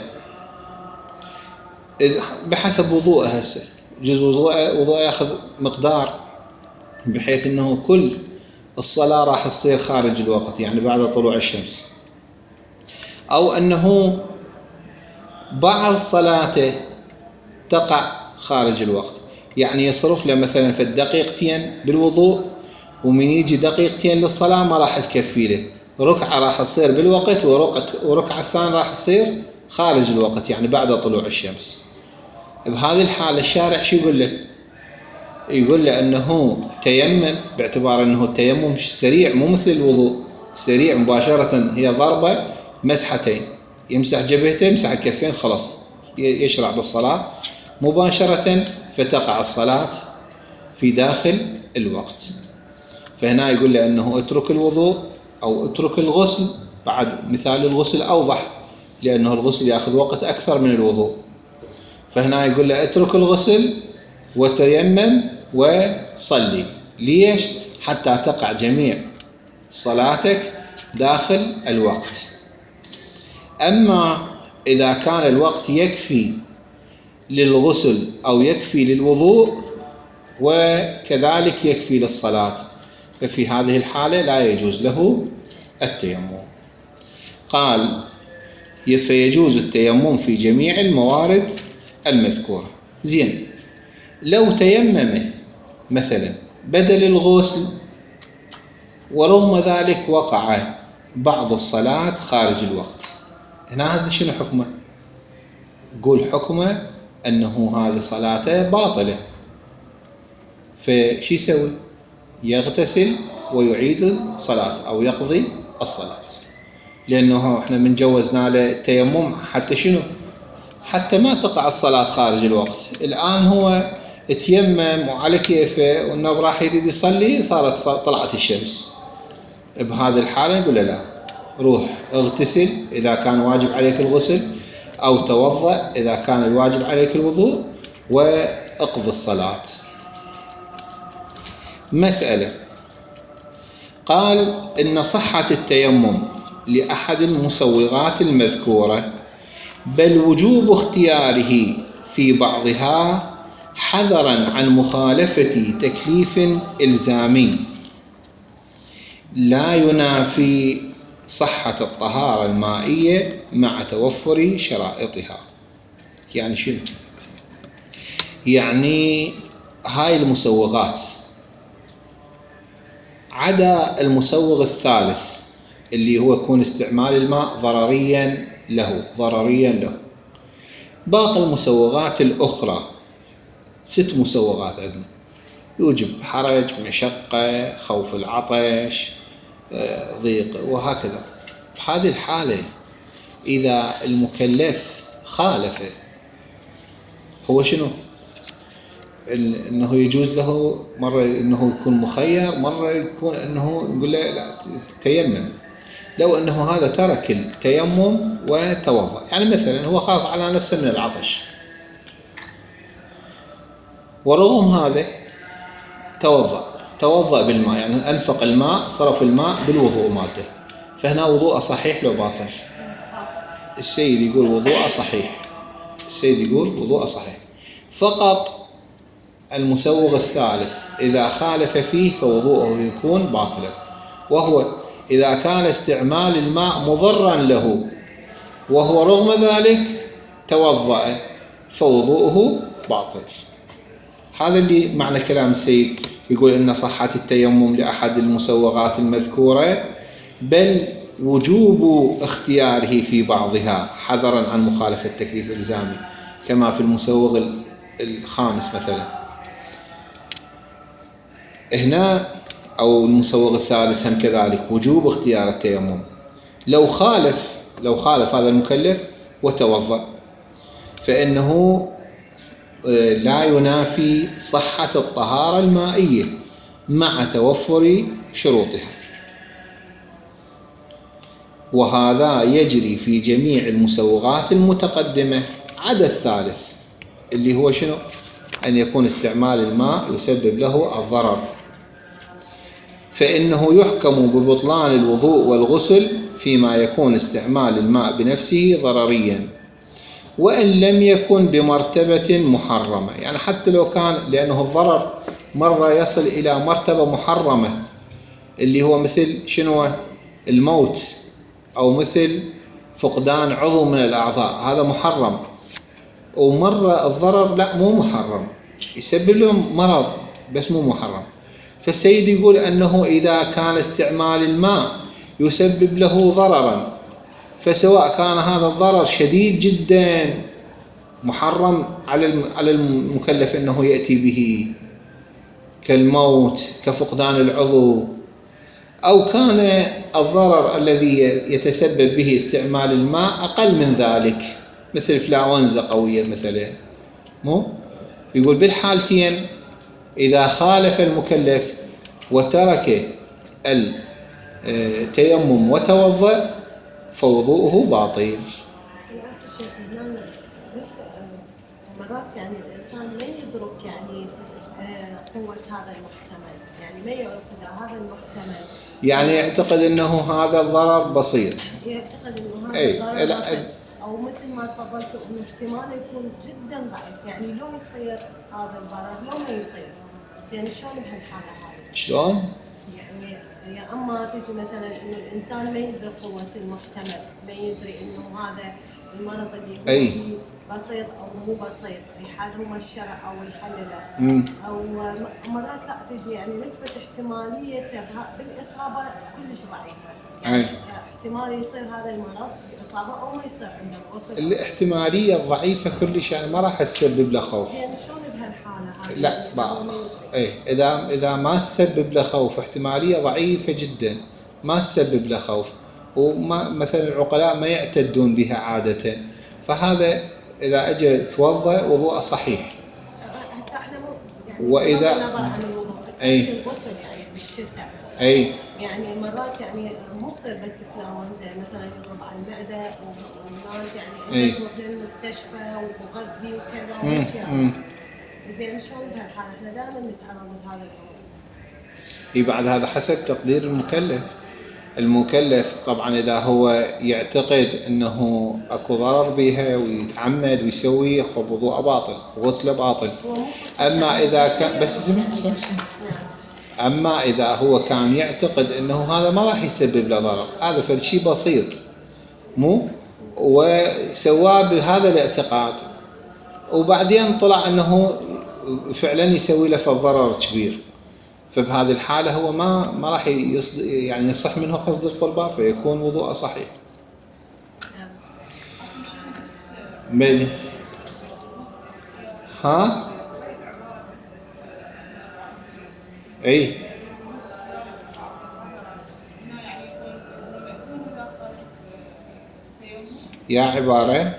بحسب وضوءه، هسه جزء وضوءه وضوءه ياخذ مقدار بحيث أنه كل الصلاة راح تصير خارج الوقت يعني بعد طلوع الشمس، أو أنه بعض صلاته تقع خارج الوقت، يعني يصرف له مثلا في الدقيقتين بالوضوء ومن يجي دقيقتين للصلاة ما راح تكفي له، ركعة راح تصير بالوقت وركعة الثانية راح تصير خارج الوقت يعني بعد طلوع الشمس. بهذه الحالة الشارع شو يقول له؟ يقول له أنه تيمم، باعتبار أنه التيمم سريع مو مثل الوضوء، سريع مباشرة، هي ضربة مسحتين، يمسح جبهته يمسح الكفين خلاص يشرع بالصلاة مباشرة، فتقع الصلاة في داخل الوقت. فهنا يقول له أنه اترك الوضوء أو اترك الغسل، بعد مثال الغسل أوضح لأنه الغسل يأخذ وقت أكثر من الوضوء، فهنا يقول له اترك الغسل وتيمم وصلي. ليش؟ حتى تقع جميع صلاتك داخل الوقت. أما إذا كان الوقت يكفي للغسل أو يكفي للوضوء وكذلك يكفي للصلاة، ففي هذه الحالة لا يجوز له التيمم. قال فيجوز التيمم في جميع الموارد المذكورة. زين، لو تيمم مثلا بدل الغسل ورغم ذلك وقع بعض الصلاة خارج الوقت، هنا هذا شنو حكمه؟ يقول حكمه أنه هذه صلاته باطلة، فشي يسوي؟ يغتسل ويعيد الصلاة أو يقضي الصلاة، لأنه احنا من جوزنا له التيمم حتى شنو؟ حتى ما تقع الصلاة خارج الوقت. الآن هو تيمم وعلى كيفه وانه راح يريد يصلي، صارت طلعت الشمس، بهذه الحالة نقول له لا، روح اغتسل إذا كان واجب عليك الغسل، أو توضأ إذا كان الواجب عليك الوضوء، واقض الصلاة. مسألة، قال إن صحة التيمم لأحد المسوغات المذكورة، بل وجوب اختياره في بعضها حذرا عن مخالفة تكليف إلزامي لا ينافي صحة الطهارة المائية مع توفر شرائطها. يعني شنو؟ يعني هاي المسوغات عدا المسوغ الثالث اللي هو يكون استعمال الماء ضرريا له ضرريا له باقي المسوغات الأخرى ست مسوغات عندنا: يوجب حرج، مشقة، خوف العطش، ضيق، وهكذا. بهذه الحالة إذا المكلف خالف، هو شنو؟ إنه يجوز له مرة إنه يكون مخير، مرة يكون إنه يقول له لا تيمم. لو إنه هذا ترك التيمم وتوضأ، يعني مثلا هو خاف على نفسه من العطش، ورغم هذا توضأ توضأ بالماء، يعني أنفق الماء، صرف الماء بالوضوء مالته، فهنا وضوءه صحيح لو باطل؟ السيد يقول وضوءه صحيح، السيد يقول وضوءه صحيح. فقط المسوغ الثالث إذا خالف فيه فوضوءه يكون باطلا، وهو إذا كان استعمال الماء مضرا له وهو رغم ذلك توضأ فوضوءه باطل. هذا اللي معنى كلام السيد، يقول إن صحة التيمم لأحد المسوغات المذكورة، بل وجوب اختياره في بعضها حذرا عن مخالفة تكليف إلزامي، كما في المسوغ الخامس مثلا هنا، أو المسوغ السادس هم كذلك، وجوب اختيار التيمم. لو خالف لو خالف هذا المكلف وتوضأ فإنه لا ينافي صحة الطهارة المائية مع توفر شروطها، وهذا يجري في جميع المسوغات المتقدمة عدا الثالث اللي هو شنو؟ أن يكون استعمال الماء يسبب له الضرر، فإنه يحكم ببطلان الوضوء والغسل فيما يكون استعمال الماء بنفسه ضرريا وإن لم يكن بمرتبة محرمة. يعني حتى لو كان، لأنه الضرر مرة يصل إلى مرتبة محرمة اللي هو مثل شنو؟ الموت، أو مثل فقدان عضو من الأعضاء، هذا محرم. ومرة الضرر لا مو محرم، يسبب لهم مرض بس مو محرم. فالسيد يقول أنه إذا كان استعمال الماء يسبب له ضررا، فسواء كان هذا الضرر شديد جدا محرم على المكلف أنه يأتي به كالموت كفقدان العضو، أو كان الضرر الذي يتسبب به استعمال الماء أقل من ذلك مثل فلاونزا قوية مثلا، مو يقول بالحالتين إذا خالف المكلف وترك التيمم وتوضأ فوضوءه باطل. مرات يعني الإنسان ما يدرك يعني قوة هذا المحتمل، يعني ما يأخذ هذا المحتمل، يعني يعتقد أنه هذا الضرر بسيط، يعتقد أنه هذا أي الضرر بسيط، أو مثل ما تفضلت أنه احتمال يكون جدا ضعيف، يعني لو يصير هذا الضرر لو ما يصير. زين شلون بهالحالة هذه؟ شلون؟ يعني يا أما تجي مثلا إنه الإنسان ما يدري قوة المحتمل، ما يدري إنه هذا المرض اللي هو أي. بسيط أو مو بسيط، يحرم الشرع أو يحلله، أو مرات لا تجي يعني نسبة احتمالية بالإصابة كلش ضعيفة، يعني احتمال يصير هذا المرض بالإصابة أو ما يصير عنده الغسل. الاحتمالية الضعيفة كلش، يعني ما راح تسبب له خوف. يعني شلون بهالحالة هذه؟ لا بقى. اي اذا اذا ما تسبب له خوف، احتماليه ضعيفه جدا ما تسبب له خوف، وما مثلا العقلاء ما يعتدون بها عاده، فهذا اذا اجى توضا وضوءه صحيح. هسه احنا مو يعني واذا نظر عن الوضوء، اي الغسل يعني بالشتاء، اي يعني مرات يعني مو يصير بس انفلونزا مثلا يضرب على المعده، والناس يعني تروح للمستشفى وغذي وكذا. زين شلون بهالحالة؟ احنا دائما نتعرض لهذا الامر. اي بعد هذا حسب تقدير المكلف، المكلف طبعا إذا هو يعتقد أنه أكو ضرر بها ويتعمد ويسوي يخرب وضوءه باطل وغسله باطل. أما إذا كان بس اسمع أما إذا هو كان يعتقد أنه هذا ما راح يسبب له ضرر، هذا فالشيء بسيط مو وسواه بهذا الاعتقاد وبعدين طلع أنه فعلا يسوي له فالضرر كبير، فبهذه الحالة هو ما ما راح يعني يصح منه قصد القربة فيكون وضوءه صحيح. بل ها اي يا عبارة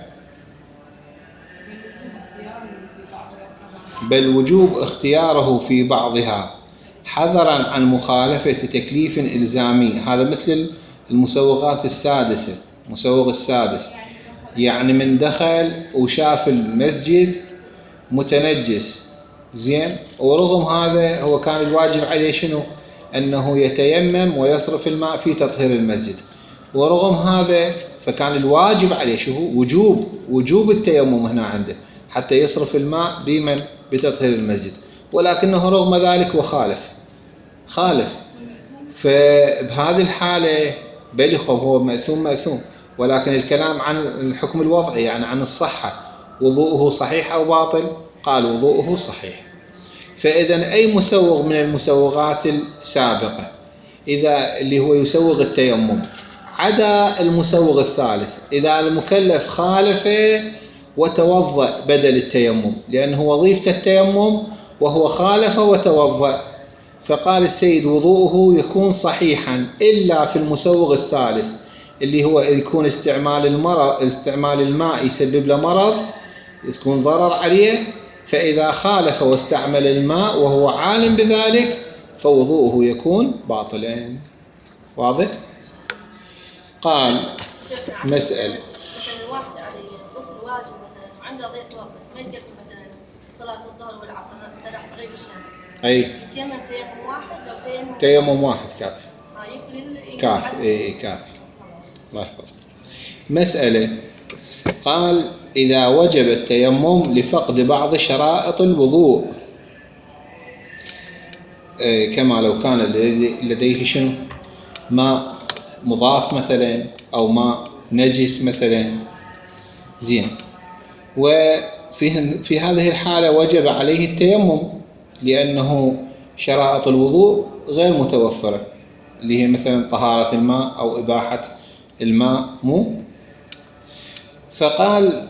بل وجوب اختياره في بعضها حذرا عن مخالفة تكليف إلزامي. هذا مثل المسوغات السادسة، مسوغ السادس يعني من دخل وشاف المسجد متنجس زين، ورغم هذا هو كان الواجب عليه شنو؟ أنه يتيمم ويصرف الماء في تطهير المسجد، ورغم هذا فكان الواجب عليه شو وجوب وجوب التيمم هنا عنده حتى يصرف الماء بمن بتطهير المسجد، ولكنه رغم ذلك وخالف خالف. فبهذه الحالة بل هو مأثوم مأثوم، ولكن الكلام عن الحكم الوضعي يعني عن الصحة، وضوءه صحيح أو باطل؟ قال وضوءه صحيح. فإذا أي مسوغ من المسوغات السابقة إذا اللي هو يسوغ التيمم عدا المسوغ الثالث، إذا المكلف خالفه وتوضأ بدل التيمم لأنه وظيفة التيمم وهو خالفه وتوضأ، فقال السيد وضوءه يكون صحيحا إلا في المسوغ الثالث اللي هو يكون استعمال المرض استعمال الماء يسبب له مرض يكون ضرر عليه، فإذا خالف واستعمل الماء وهو عالم بذلك فوضوءه يكون باطلا. واضح؟ قال مسألة مثلا الواحد عليه غسل واجب مثلا وعنده ضيق وقت ما يقدر مثلا صلاة الظهر والعصر مثلا راح تغيب الشمس، أي يتيمم تيمم واحد أو تيمم تيمم واحد كافي. اه يكفي كافي اي كافي. الله يحفظك. مسألة قال إذا وجب التيمم لفقد بعض شرائط الوضوء إيه كما لو كان لديه شنو ماء مضاف مثلا أو ماء نجس مثلا زين، وفي في هذه الحالة وجب عليه التيمم لأنه شرائط الوضوء غير متوفرة اللي هي مثلا طهارة الماء أو إباحة الماء مو. فقال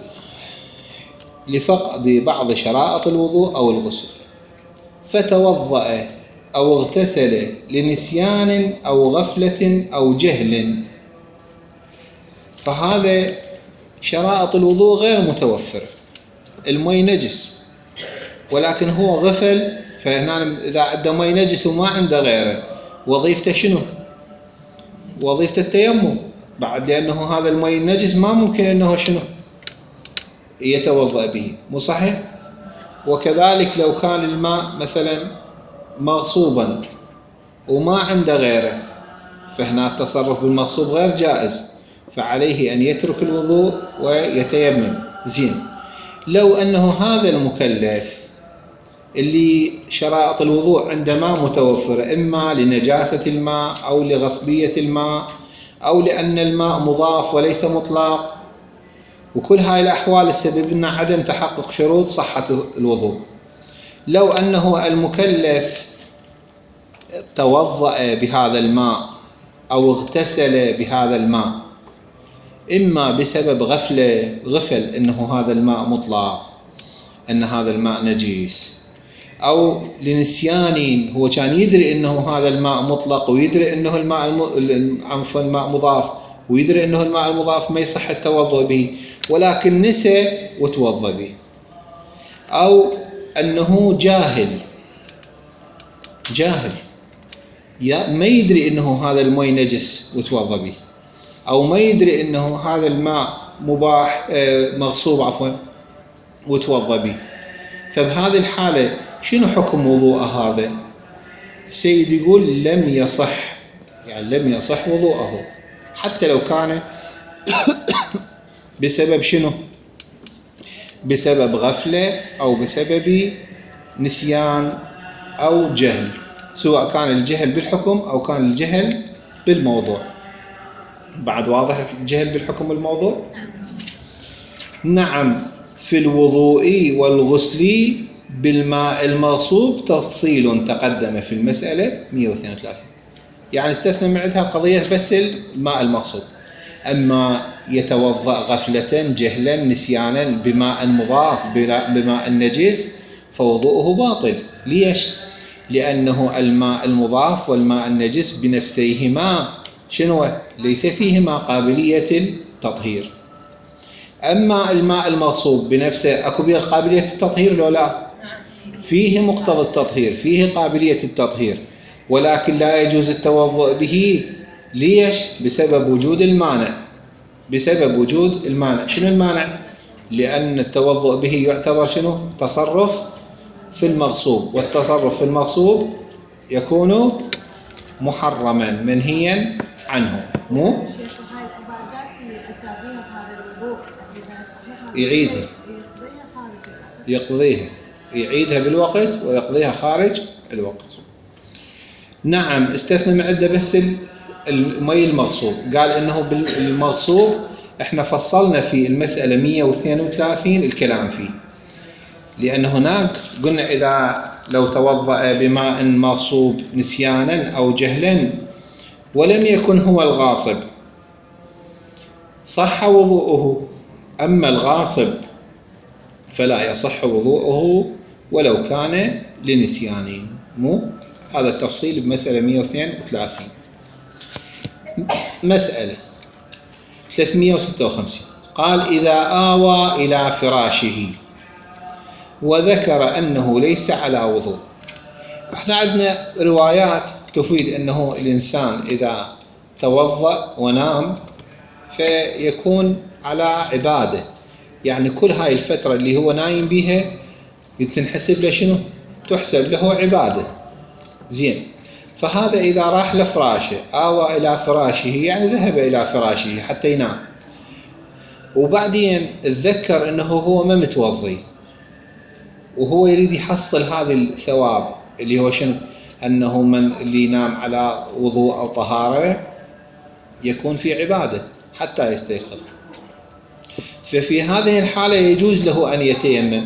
لفقد بعض شرائط الوضوء أو الغسل فتوضأ أو اغتسل لنسيان أو غفلة أو جهل، فهذا شرائط الوضوء غير متوفرة، المي نجس ولكن هو غفل، فهنا إذا عنده مي نجس وما عنده غيره وظيفته شنو؟ وظيفة التيمم بعد، لأنه هذا المي النجس ما ممكن أنه شنو يتوضأ به، مو صحيح؟ وكذلك لو كان الماء مثلا مغصوبا وما عنده غيره فهنا التصرف بالمغصوب غير جائز، فعليه أن يترك الوضوء ويتيمم زين. لو أنه هذا المكلف اللي شرائط الوضوء عندما متوفرة إما لنجاسة الماء أو لغصبية الماء أو لأن الماء مضاف وليس مطلق، وكل هاي الأحوال السبب لنا عدم تحقق شروط صحة الوضوء. لو أنه المكلف توضأ بهذا الماء أو اغتسل بهذا الماء إما بسبب غفلة غفل أنه هذا الماء مطلق أن هذا الماء نجيس، أو لنسيان هو كان يدري أنه هذا الماء مطلق ويدري أنه الماء عفوا الماء مضاف ويدري أنه الماء المضاف ما يصح التوضؤ به ولكن نسى وتوضأ به، أو أنه جاهل جاهل ما يدري أنه هذا الماء نجس وتوضأ به، أو ما يدري أنه هذا الماء مباح مغصوب عفوا وتوضأ به، فبهذه الحالة شنو حكم وضوء هذا؟ السيد يقول لم يصح يعني لم يصح وضوءه حتى لو كان بسبب شنو؟ بسبب غفلة أو بسبب نسيان أو جهل، سواء كان الجهل بالحكم أو كان الجهل بالموضوع. بعد واضح الجهل بالحكم والموضوع؟ نعم. في الوضوء والغسل بالماء المغصوب تفصيل تقدم في المسألة مئة واثنين وثلاثين. يعني استثنى من عندها قضية بس الماء المغصوب، أما يتوضأ غفلة جهلا نسيانا بماء مضاف بماء نجس فوضوءه باطل. ليش؟ لأنه الماء المضاف والماء النجس بنفسيهما شنو؟ ليس فيهما قابلية التطهير. أما الماء المغصوب بنفسه أكو به قابلية التطهير لو لا؟ فيه مقتضى التطهير، فيه قابلية التطهير، ولكن لا يجوز التوضؤ به. ليش؟ بسبب وجود المانع. بسبب وجود المانع. شنو المانع؟ لأن التوضؤ به يعتبر شنو؟ تصرف في المغصوب، والتصرف في المغصوب يكون محرما منهيا عنه. مو هاي العبادات اللي أتى بها بهذا الوضوء إذا صحيحة يعيدها، يقضيها خارج يقضيها، يعيدها بالوقت ويقضيها خارج الوقت. نعم. استثنى من عده بس المي المغصوب. قال انه بالمغصوب احنا فصلنا في المسألة مئة واثنين وثلاثين الكلام فيه، لأن هناك قلنا إذا لو توضأ بماء مغصوب نسيانا أو جهلا ولم يكن هو الغاصب صح وضوءه، أما الغاصب فلا يصح وضوءه ولو كان لنسيان. مو هذا التفصيل بمسألة مئة واثنين وثلاثين. مسألة ثلاثمئة وستة وخمسين قال إذا آوى إلى فراشه وذكر أنه ليس على وضوء. احنا عندنا روايات تفيد أنه الإنسان إذا توضأ ونام فيكون على عبادة، يعني كل هاي الفترة اللي هو نايم بها تنحسب له شنو؟ تحسب له عبادة. زين. فهذا إذا راح لفراشه آوى إلى فراشه يعني ذهب إلى فراشه حتى ينام، وبعدين تذكر أنه هو ما متوضي وهو يريد يحصل هذا الثواب اللي هو شنو؟ أنه من اللي ينام على وضوء أو طهارة يكون في عبادة حتى يستيقظ. ففي هذه الحالة يجوز له أن يتيمم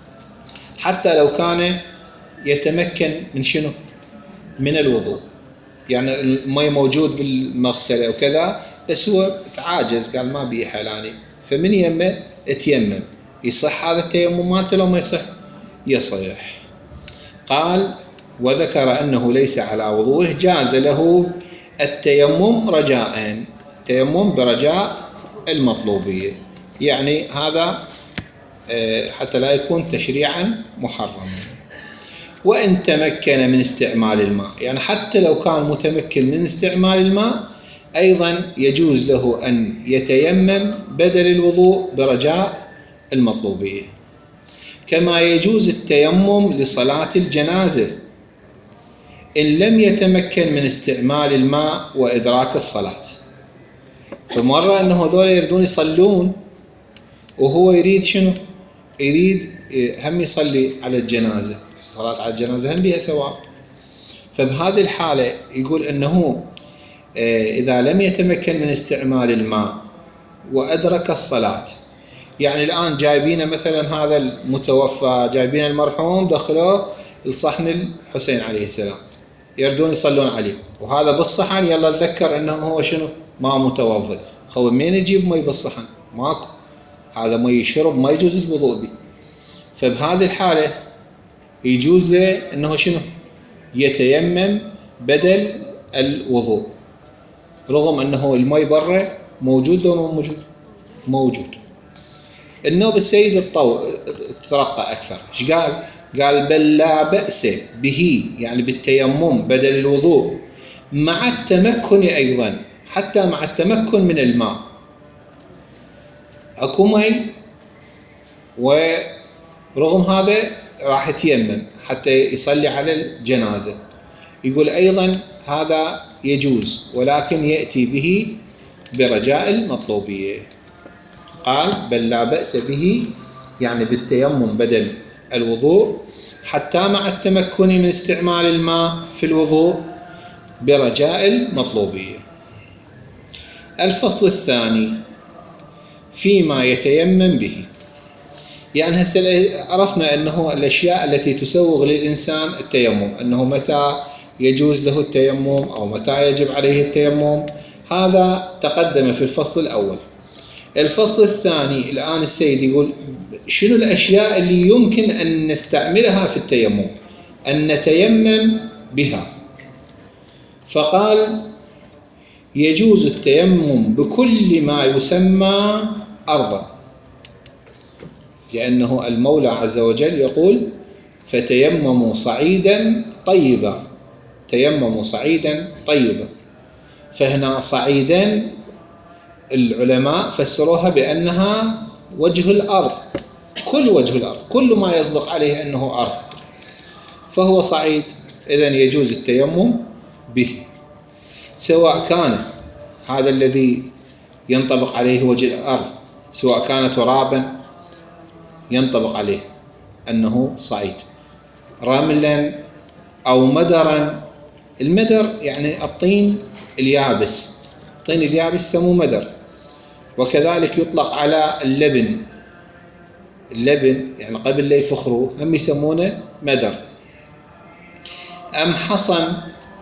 حتى لو كان يتمكن من شنو؟ من الوضوء. يعني المي موجود بالمغسلة وكذا بس هو تعاجز قال ما بي حلاني، فمن يمه اتيمم. يصح هذا التيمم مالته لو ما يصح؟ يصح. قال وذكر أنه ليس على وضوءه جاز له التيمم رجاء، تيمم برجاء المطلوبية، يعني هذا حتى لا يكون تشريعا محرما. وإن تمكن من استعمال الماء، يعني حتى لو كان متمكن من استعمال الماء أيضا يجوز له أن يتيمم بدل الوضوء برجاء المطلوبية. كما يجوز التيمم لصلاة الجنازة إن لم يتمكن من استعمال الماء وإدراك الصلاة. فمرة أنه هذول يريدون يصلون وهو يريد شنو؟ يريد هم يصلي على الجنازة، الصلاة على الجنازة هم بها ثواب. فبهذه الحالة يقول أنه إذا لم يتمكن من استعمال الماء وأدرك الصلاة، يعني الآن جايبين مثلا هذا المتوفى جايبين المرحوم دخلوه الصحن الحسين عليه السلام يردون يصلون عليه، وهذا بالصحن يلا تذكر أنه هو شنو؟ ما متوضئ. خو مين يجيب مي بالصحن؟ ماكو، هذا مي يشرب ما يجوز الوضوء به. فبهذه الحالة يجوز له أنه شنو؟ يتيمم بدل الوضوء، رغم أنه المي برا موجود لو مو موجود؟ موجود. النوب السيد الطو ترقى أكثر. إيش قال؟ قال بل لا بأس به، يعني بالتيمم بدل الوضوء مع التمكن أيضا، حتى مع التمكن من الماء. أكو مي ورغم هذا راح يتيمم حتى يصلي على الجنازة، يقول أيضا هذا يجوز، ولكن يأتي به برجاء المطلوبية. قال بل لا بأس به، يعني بالتيمم بدل الوضوء، حتى مع التمكن من استعمال الماء في الوضوء برجاء المطلوبية. الفصل الثاني فيما يتيمم به. يعني هسه عرفنا أنه الأشياء التي تسوغ للإنسان التيمم، أنه متى يجوز له التيمم أو متى يجب عليه التيمم، هذا تقدم في الفصل الأول. الفصل الثاني الآن السيد يقول شنو الأشياء اللي يمكن أن نستعملها في التيمم، أن نتيمم بها. فقال يجوز التيمم بكل ما يسمى أرضا، لأنه المولى عز وجل يقول فتيمموا صعيدا طيبا، تيمموا صعيدا طيبا. فهنا صعيدا العلماء فسروها بأنها وجه الأرض، كل وجه الأرض، كل ما يصدق عليه أنه أرض فهو صعيد، إذن يجوز التيمم به، سواء كان هذا الذي ينطبق عليه وجه الأرض سواء كان ترابا ينطبق عليه أنه صعيد، رملا أو مدرا. المدر يعني الطين اليابس، الطين اليابس يسموه مدر. وكذلك يطلق على اللبن، اللبن يعني قبل لا يفخروه هم يسمونه مدر. أم حصن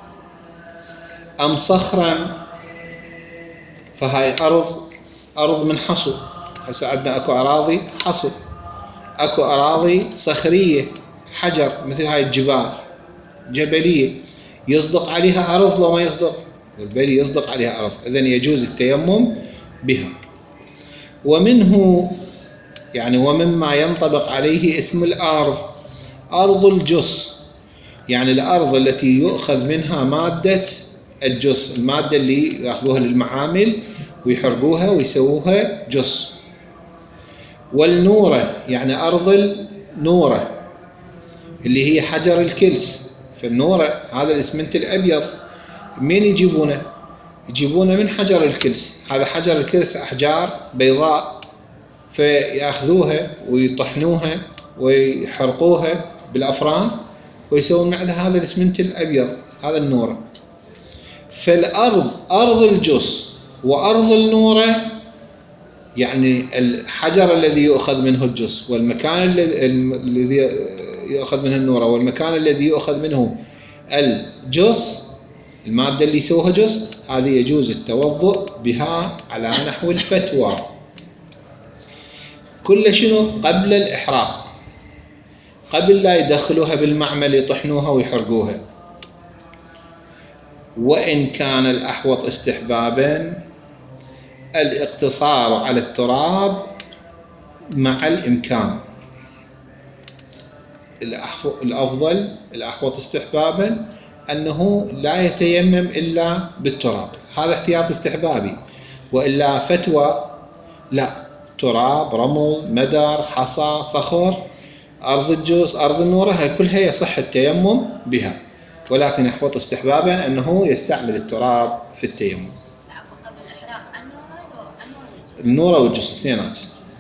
أم صخرا، فهاي أرض أرض من حصو. هسه عندنا أكو أراضي حصو، أكو أراضي صخرية حجر مثل هاي الجبال جبلية، يصدق عليها أرض لو ما يصدق؟ البلي يصدق عليها أرض، إذن يجوز التيمم بها. ومنه يعني ومما ينطبق عليه اسم الأرض أرض الجص، يعني الأرض التي يؤخذ منها مادة الجص، المادة اللي يأخذوها للمعامل ويحرقوها ويسووها جص. والنورة يعني أرض النورة اللي هي حجر الكلس. فالنورة هذا الإسمنت الأبيض من يجيبونه؟ يجيبونه من حجر الكلس. هذا حجر الكلس أحجار بيضاء، فيأخذوها ويطحنوها ويحرقوها بالأفران ويسوون معها هذا الإسمنت الأبيض، هذا النورة. فالأرض أرض الجص وأرض النورة، يعني الحجر الذي يؤخذ منه الجص والمكان الذي يؤخذ منه النورة والمكان الذي يؤخذ منه الجص، المادة اللي يسووها جص، هذه يجوز التوضؤ بها على نحو الفتوى. كل شنو؟ قبل الإحراق، قبل لا يدخلوها بالمعمل يطحنوها ويحرقوها. وإن كان الأحوط استحبابا الاقتصار على التراب مع الإمكان. الأفضل الأحوط استحبابا أنه لا يتيمم إلا بالتراب، هذا احتياط استحبابي. وإلا فتوى لا، تراب، رمل، مدر، حصى، صخر، أرض الجوز، أرض النورة، هي كلها يصح التيمم بها، ولكن يحوط استحبابا أنه يستعمل التراب في التيمم. عفوا قبل الإحراق عن النورة النورة والجوز اثنينات.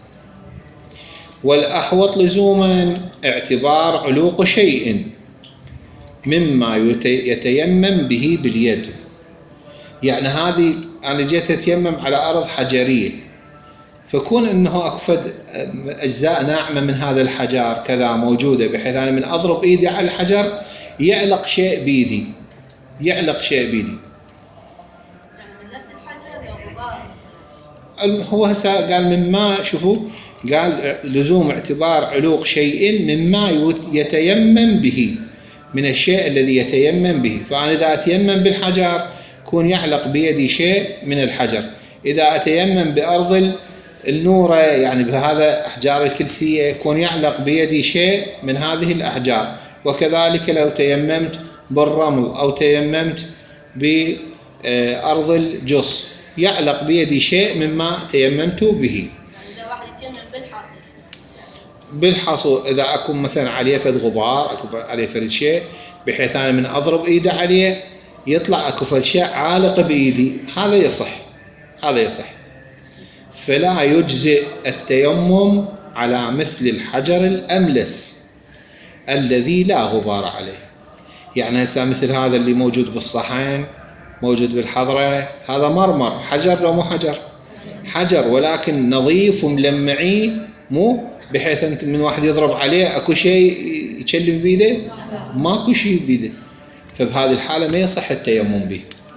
والأحوط لزوما اعتبار علوق شيء مما يتيمم به باليد. يعني هذه أنا جيت أتيمم على أرض حجرية، فكون أنه أكفد أجزاء ناعمة من هذا الحجر كذا موجودة، بحيث أنا من أضرب إيدي على الحجر يعلق شيء بيدي، يعلق شيء بيدي. يعني من نفس الحجر يا غبار. هو هسه قال مما، شوفوا قال لزوم اعتبار علوق شيء مما يتيمم به، من الشيء الذي يتيمم به. فأنا إذا أتيمم بالحجر يكون يعلق بيدي شيء من الحجر. إذا أتيمم بأرض النورة يعني بهذا أحجار الكلسية يكون يعلق بيدي شيء من هذه الأحجار. وكذلك لو تيممت بالرمل أو تيممت بأرض الجص يعلق بيدي شيء مما تيممت به. يعني إذا واحد يتيمم بالحصى، بالحصو إذا أكون مثلا عليه فد غبار، أكون عليه فد شيء، بحيث أنا من أضرب إيده عليه يطلع اكو فد شيء عالق بايدي، هذا يصح، هذا يصح. فلا يجزئ التيمم على مثل الحجر الأملس الذي لا غبار عليه. يعني هسه مثل هذا اللي موجود بالصحن، موجود بالحضرة، هذا مرمر، حجر لو مو حجر؟ حجر، ولكن نظيف وملمعين، مو بحيث انت من واحد يضرب عليه اكو شيء يكلف بيده، ماكو شيء بيده، فبهذه الحالة ما يصح التيمم به.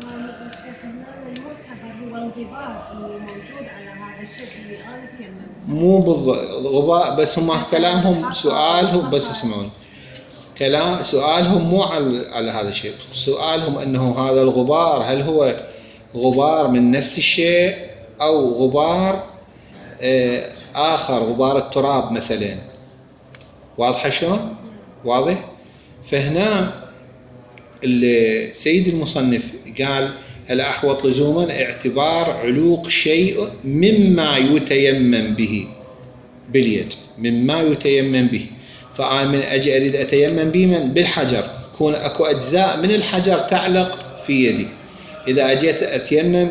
مو بالغباء، بس هم كلامهم سؤالهم، بس اسمعون كلام سؤالهم مو على, على هذا الشيء، سؤالهم انه هذا الغبار هل هو غبار من نفس الشيء او غبار آه اخر، غبار التراب مثلا. واضح شلون؟ واضح؟ فهنا السيد المصنف قال الأحوط لزوما اعتبار علوق شيء مما يتيمم به باليد، مما يتيمم به. فأنا من أجي أريد أتيمم به من بالحجر، يكون أكو أجزاء من الحجر تعلق في يدي. إذا أجيت أتيمم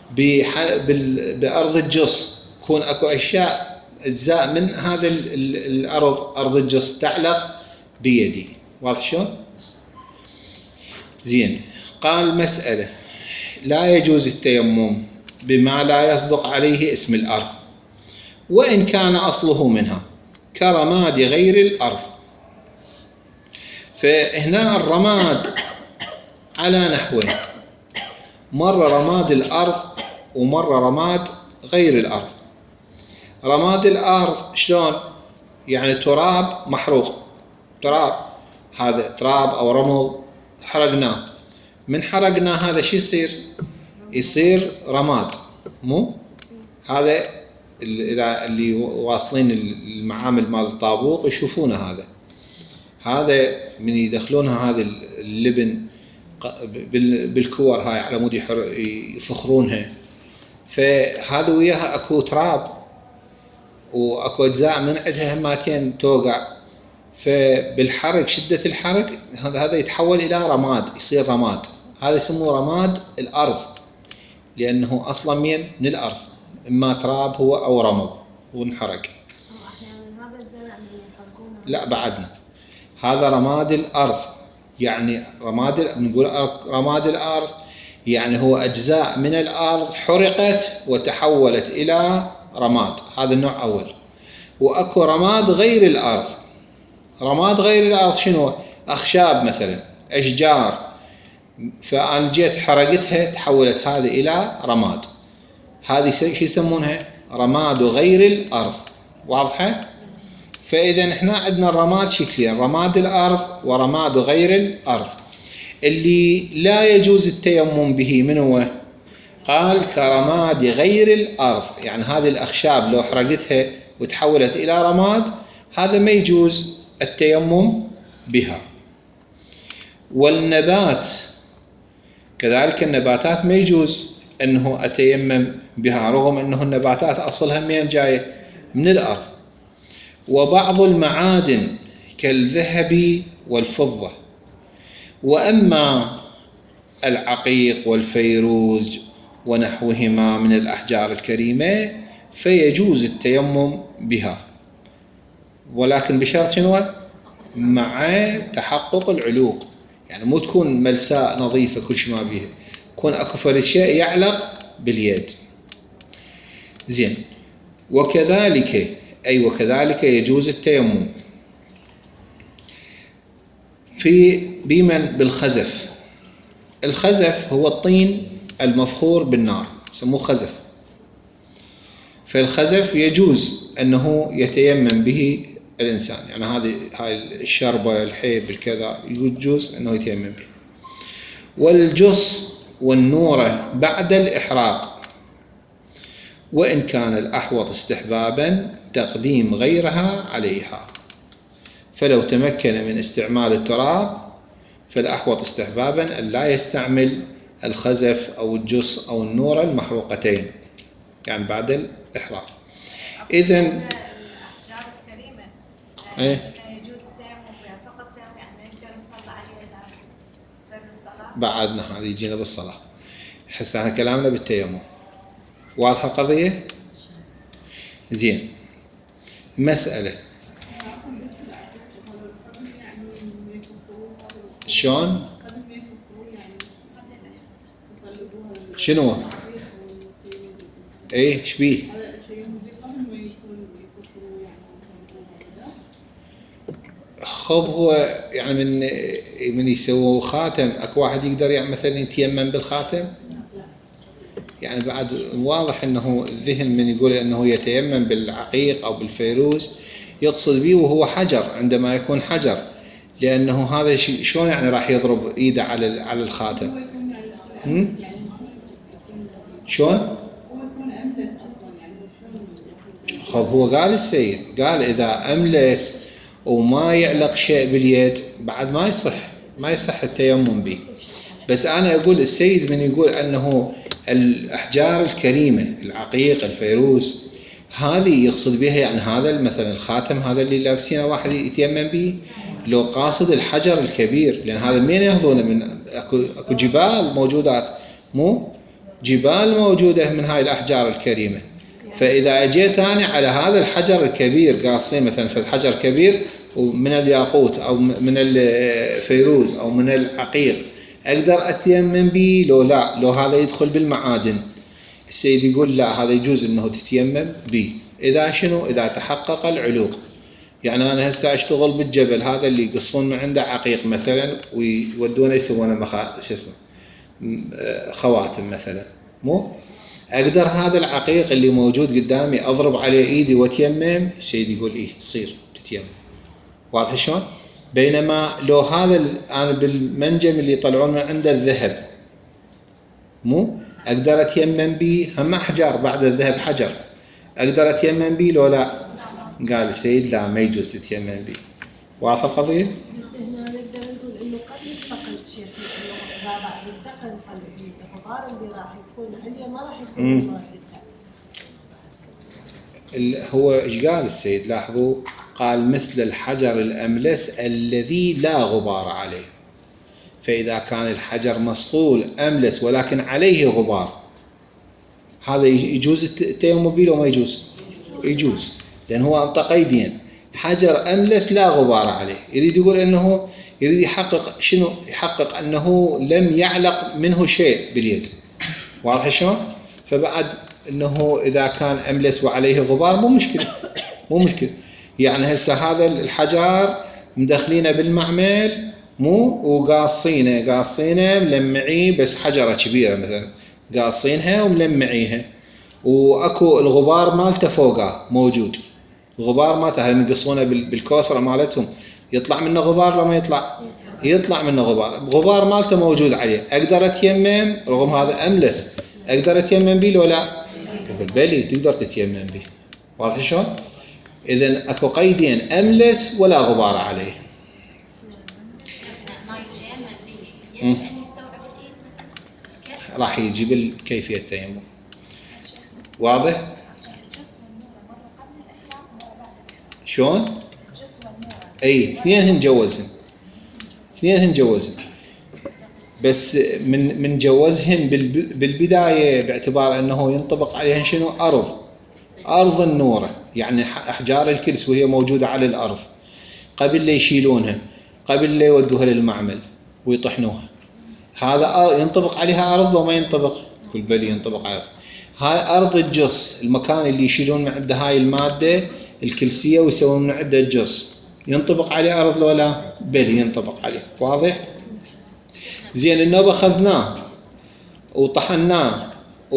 بأرض الجص، يكون أكو أشياء أجزاء من هذا الأرض، أرض الجص، تعلق بيدي. واضح شلون؟ زين. قال مسألة: لا يجوز التيمم بما لا يصدق عليه اسم الأرض وإن كان أصله منها كرماد غير الأرض. فهنا الرماد على نحوين: مرة رماد الأرض ومرة رماد غير الأرض. رماد الأرض شلون؟ يعني تراب محروق، تراب، هذا تراب أو رمل حرقناه، من حرقناه هذا شو يصير؟ يصير رماد، مو؟ هذا إذا اللي واصلين المعامل مال الطابوق يشوفونه، هذا هذا من يدخلونها هذا اللبن بالكور هاي على مود يفخرونها، فهذا وياها اكو تراب واكو اجزاء من عندها هماتين توقع، فبالحرق شدة الحرق هذا يتحول الى رماد، يصير رماد. هذا يسموه رماد الارض، لانه اصلا من من الارض، اما تراب هو او رمل وانحرق. لا بعدنا، هذا رماد الارض، يعني رماد نقول رماد الارض يعني هو اجزاء من الارض حرقت وتحولت الى رماد، هذا النوع اول. واكو رماد غير الارض. رماد غير الارض شنو؟ اخشاب مثلا، اشجار، فأنا جيت حرقتها تحولت هذه الى رماد، هذه شو يسمونها؟ رماد غير الارض. واضحه؟ فاذا احنا عندنا الرماد شكلين: رماد الارض ورماد غير الارض. اللي لا يجوز التيمم به من هو؟ قال كرماد غير الارض، يعني هذه الاخشاب لو حرقتها وتحولت الى رماد هذا ما يجوز التيمم بها. والنبات كذلك، النباتات ما يجوز انه اتيمم بها، رغم انه النباتات اصلها منين جايه؟ من الارض. وبعض المعادن كالذهب والفضة. وأما العقيق والفيروز ونحوهما من الأحجار الكريمة فيجوز التيمم بها، ولكن بشرط شنو؟ مع تحقق العلوق، يعني مو تكون ملساء نظيفة كل شيء ما بيها، يكون أكو فرد شيء يعلق باليد. زين. وكذلك أي وكذلك يجوز التيمم في بمن بالخزف. الخزف هو الطين المفخور بالنار، يسموه خزف. فالخزف يجوز أنه يتيمم به الإنسان، يعني هذه هاي الشربة الحيب الكذا يجوز أنه يتيمم به. والجص والنورة بعد الإحراق، وإن كان الأحوط استحبابا تقديم غيرها عليها. فلو تمكن من استعمال التراب فالأحوط استحبابا أن لا يستعمل الخزف أو الجص أو النورة المحروقتين، يعني بعد الإحراق. إذن الأحجار الكريمة إيه؟ يجوز التيمم بها فقط، يعني ما نقدر نصلي عليها بعدنا هذا يجينا بالصلاة. هسه احنا كلامنا بالتيمم. واضحة القضية؟ زين. مسألة شلون؟ شنو؟ ايه ايش بيه؟ خب هو يعني من من يسووا خاتم اكو واحد يقدر يعني مثلا يتيمم بالخاتم؟ يعني بعد واضح انه الذهن من يقول انه يتيمم بالعقيق او بالفيروز يقصد به وهو حجر عندما يكون حجر، لانه هذا شلون يعني راح يضرب ايده على على الخاتم؟ هم؟ شلون؟ خب هو قال السيد قال اذا املس وما يعلق شيء باليد بعد ما يصح ما يصح التيمم به. بس انا اقول السيد من يقول انه الاحجار الكريمه العقيق الفيروز هذه يقصد بها يعني هذا مثلا الخاتم هذا اللي لابسينه واحد يتيمم به، لو قاصد الحجر الكبير، لان هذا منين ياخذونه؟ من اكو اكو جبال موجودات، مو جبال موجوده من هاي الاحجار الكريمه. فاذا اجيت انا على هذا الحجر الكبير قاصين مثلا في الحجر كبير ومن الياقوت او من الفيروز او من العقيق اقدر اتيمم به لو لا؟ لو هذا يدخل بالمعادن السيد يقول لا هذا يجوز انه تتيمم به اذا شنو؟ اذا تحقق العلوق. يعني انا هسه اشتغل بالجبل هذا اللي يقصون من عنده عقيق مثلا ويودونه يسوونه مخا شو اسمه خواتم مثلا، مو اقدر هذا العقيق اللي موجود قدامي اضرب عليه ايدي واتيمم؟ السيد يقول ايه تصير تتيمم. واضح شلون؟ بينما لو هذا انا بالمنجم اللي يطلعون من عنده الذهب مو اقدر اتيمم به؟ هم احجار بعد الذهب حجر، اقدر اتيمم به لو لا؟ قال السيد لا ما يجوز تتيمم به. واضح القضيه؟ بس هنا نقدر نقول انه قد يستقل شيء انه اذا بعد يستقل الغبار اللي راح يكون عليه ما راح يكون ما راح يتعب. هو ايش قال السيد؟ لاحظوا قال مثل الحجر الاملس الذي لا غبار عليه. فاذا كان الحجر مصقول املس ولكن عليه غبار هذا يجوز التيمم به لو ما يجوز؟ يجوز، لان هو انطى قيدين حجر املس لا غبار عليه. يريد يقول انه يريد يحقق شنو؟ يحقق انه لم يعلق منه شيء باليد. واضح شلون؟ فبعد انه اذا كان املس وعليه غبار مو مشكله، مو مشكله. يعني هسه هذا الحجر مدخلينه بالمعمل مو وقاصينه قاصينه ملمعيه بس حجره كبيره مثلا قاصينها وملمعيها واكو الغبار مالته فوقه موجود. الغبار مالته هم يقصونه بالكوسره مالتهم يطلع منه غبار لو ما يطلع؟ يطلع منه غبار. غبار مالته موجود عليه اقدر اتيمم رغم هذا املس اقدر اتيمم به لو لا؟ يقول بلي تقدر تتيمم به. واضح شلون؟ اذا اكو قيدين املس ولا غبار عليه. ما يتيمم به يجب ان يستوعب الايد مثلا راح يجي بالكيفيه التيمم. واضح؟ شلون؟ اي اثنينهن جوزهن اثنينهن جوزهن بس من من جوزهن بالبدايه باعتبار انه ينطبق عليهن شنو؟ ارض ارض النوره، يعني احجار الكرس وهي موجوده على الارض قبل لا يشيلونها قبل لا يودوها للمعمل ويطحنوها. هذا ينطبق عليها ارض وما ينطبق؟ يقول بلي ينطبق على هاي ارض الجص، المكان اللي يشيلون من عنده هاي الماده الكلسيه ويسوون من عنده الجص ينطبق عليه ارض لو لا؟ بلي ينطبق عليه. واضح؟ زين النوب اخذناه وطحناه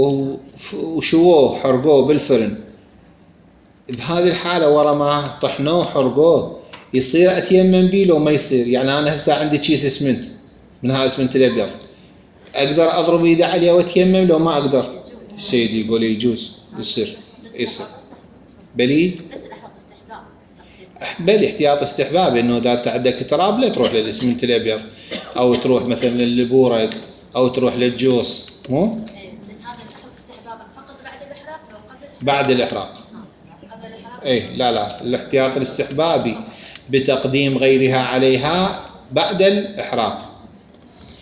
وشووه حرقوه بالفرن، بهذه الحاله ورا ما طحنوه حرقوه يصير اتيمم بيه لو ما يصير؟ يعني انا هسه عندي كيس اسمنت من هذا الاسمنت الابيض اقدر اضرب ايدي عليه واتيمم لو ما اقدر؟ السيد يقول يجوز يصير يصير بلي بس الاحوط استحباب بلي احتياط استحباب انه اذا انت عندك تراب لا تروح للاسمنت الابيض او تروح مثلا للبورق او تروح للجوص مو؟ بس هذا الاحوط استحبابا فقط بعد الاحراق لو قبل بعد الاحراق. قبل الاحراق اي لا لا الاحتياط الاستحبابي بتقديم غيرها عليها بعد الاحراق.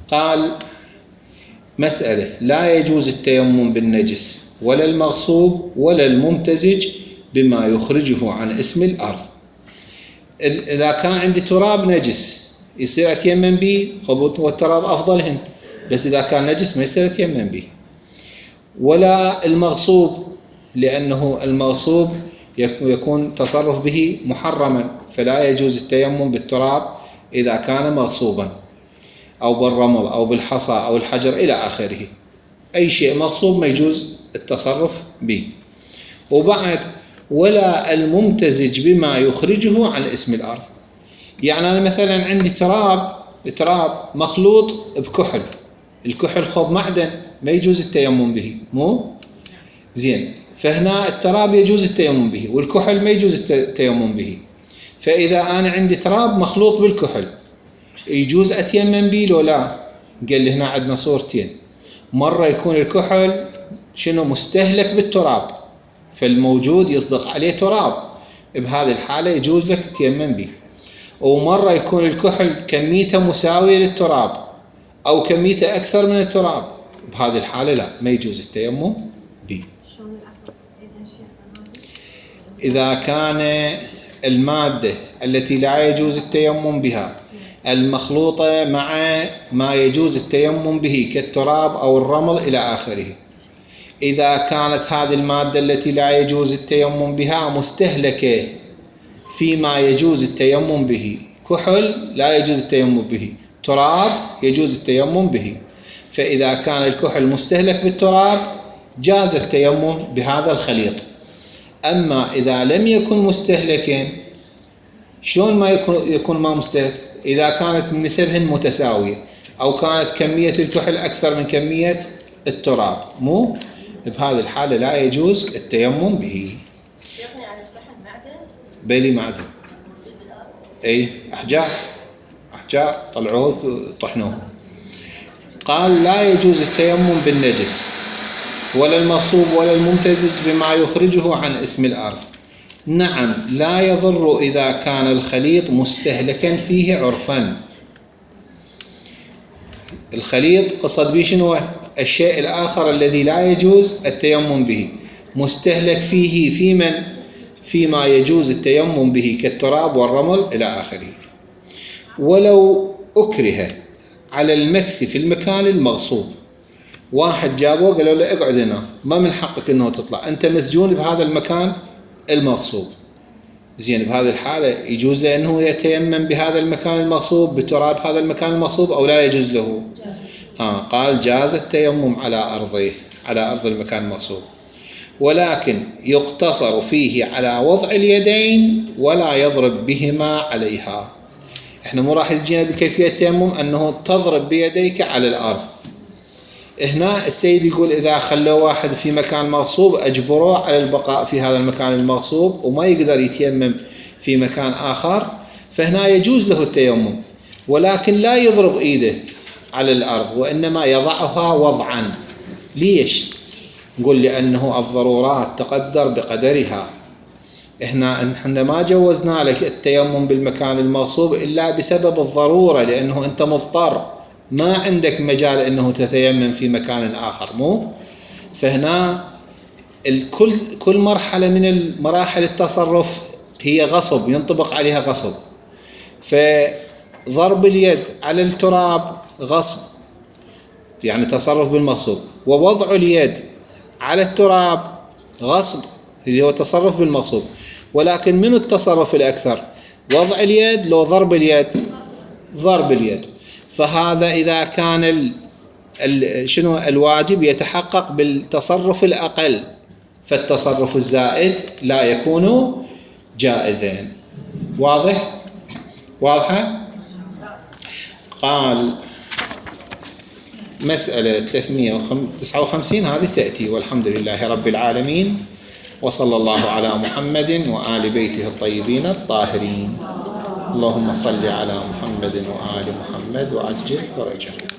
قال مسألة: لا يجوز التيمم بالنجس ولا المغصوب ولا الممتزج بما يخرجه عن اسم الأرض. إذا كان عندي تراب نجس يصير أتيمم به، والتراب أفضلهن، بس إذا كان نجس ما يصير أتيمم به. ولا المغصوب، لأنه المغصوب يكون تصرف به محرما، فلا يجوز التيمم بالتراب إذا كان مغصوبا، أو بالرمل أو بالحصى أو الحجر إلى آخره. أي شيء مغصوب ما يجوز التصرف به. وبعد ولا الممتزج بما يخرجه عن اسم الأرض. يعني أنا مثلا عندي تراب تراب مخلوط بكحل، الكحل خب معدن ما يجوز التيمم به، مو زين، فهنا التراب يجوز التيمم به والكحل ما يجوز التيمم به. فإذا أنا عندي تراب مخلوط بالكحل يجوز أتيمم به لو لا؟ قال لي هنا عندنا صورتين: مرة يكون الكحل شنو مستهلك بالتراب، فالموجود يصدق عليه تراب، بهذه الحالة يجوز لك تيمم به. ومرة يكون الكحل كميته مساوية للتراب أو كميته أكثر من التراب، بهذه الحالة لا، ما يجوز التيمم به. إذا كان المادة التي لا يجوز التيمم بها المخلوطة مع ما يجوز التيمم به كالتراب أو الرمل إلى آخره، إذا كانت هذه المادة التي لا يجوز التيمم بها مستهلكة فيما يجوز التيمم به، كحل لا يجوز التيمم به، تراب يجوز التيمم به، فإذا كان الكحل مستهلك بالتراب جاز التيمم بهذا الخليط. أما إذا لم يكن مستهلكا، شلون ما يكون يكون ما مستهلك؟ إذا كانت نسبهن متساوية أو كانت كمية الكحل أكثر من كمية التراب، مو بهذه الحالة لا يجوز التيمم به. شيخنا على الفحم معدن؟ بيلي معدن، أي أحجار أحجار طلعوه طحنوه. قال لا يجوز التيمم بالنجس ولا المغصوب ولا الممتزج بما يخرجه عن اسم الأرض. نعم، لا يضر إذا كان الخليط مستهلكا فيه عرفا. الخليط قصد به شنو؟ الشيء الآخر الذي لا يجوز التيمم به، مستهلك فيه في من؟ فيما يجوز التيمم به كالتراب والرمل إلى آخره. ولو أكره على المكث في المكان المغصوب، واحد جابوه قالوا له اقعد هنا، ما من حقك انه تطلع، انت مسجون بهذا المكان المغصوب. زين، بهذه الحالة يجوز له انه يتيمم بهذا المكان المغصوب بتراب هذا المكان المغصوب او لا يجوز له؟ ها قال جاز التيمم على أرضه، على أرض المكان المغصوب، ولكن يقتصر فيه على وضع اليدين ولا يضرب بهما عليها. احنا مو راح يجينا بكيفية التيمم انه تضرب بيديك على الأرض. هنا السيد يقول إذا خلوا واحد في مكان مغصوب أجبروه على البقاء في هذا المكان المغصوب وما يقدر يتيمم في مكان آخر، فهنا يجوز له التيمم، ولكن لا يضرب إيده على الأرض، وإنما يضعها وضعا. ليش؟ نقول لأنه الضرورات تقدر بقدرها. إحنا إحنا ما جوزنا لك التيمم بالمكان المغصوب إلا بسبب الضرورة، لأنه أنت مضطر، ما عندك مجال أنه تتيمم في مكان آخر، مو؟ فهنا الكل كل مرحلة من المراحل التصرف هي غصب، ينطبق عليها غصب. فضرب اليد على التراب غصب، يعني تصرف بالمغصوب، ووضع اليد على التراب غصب اللي هو تصرف بالمغصوب. ولكن من التصرف الأكثر؟ وضع اليد لو ضرب اليد؟ ضرب اليد. فهذا إذا كان ال ال شنو الواجب يتحقق بالتصرف الأقل، فالتصرف الزائد لا يكون جائزا. واضح؟ واضحة؟ قال مسألة ثلاثمئة وتسعة وخمسين هذه تأتي، والحمد لله رب العالمين، وصلى الله على محمد وآل بيته الطيبين الطاهرين. اللهم صل على محمد وآل محمد وعجل فرجه.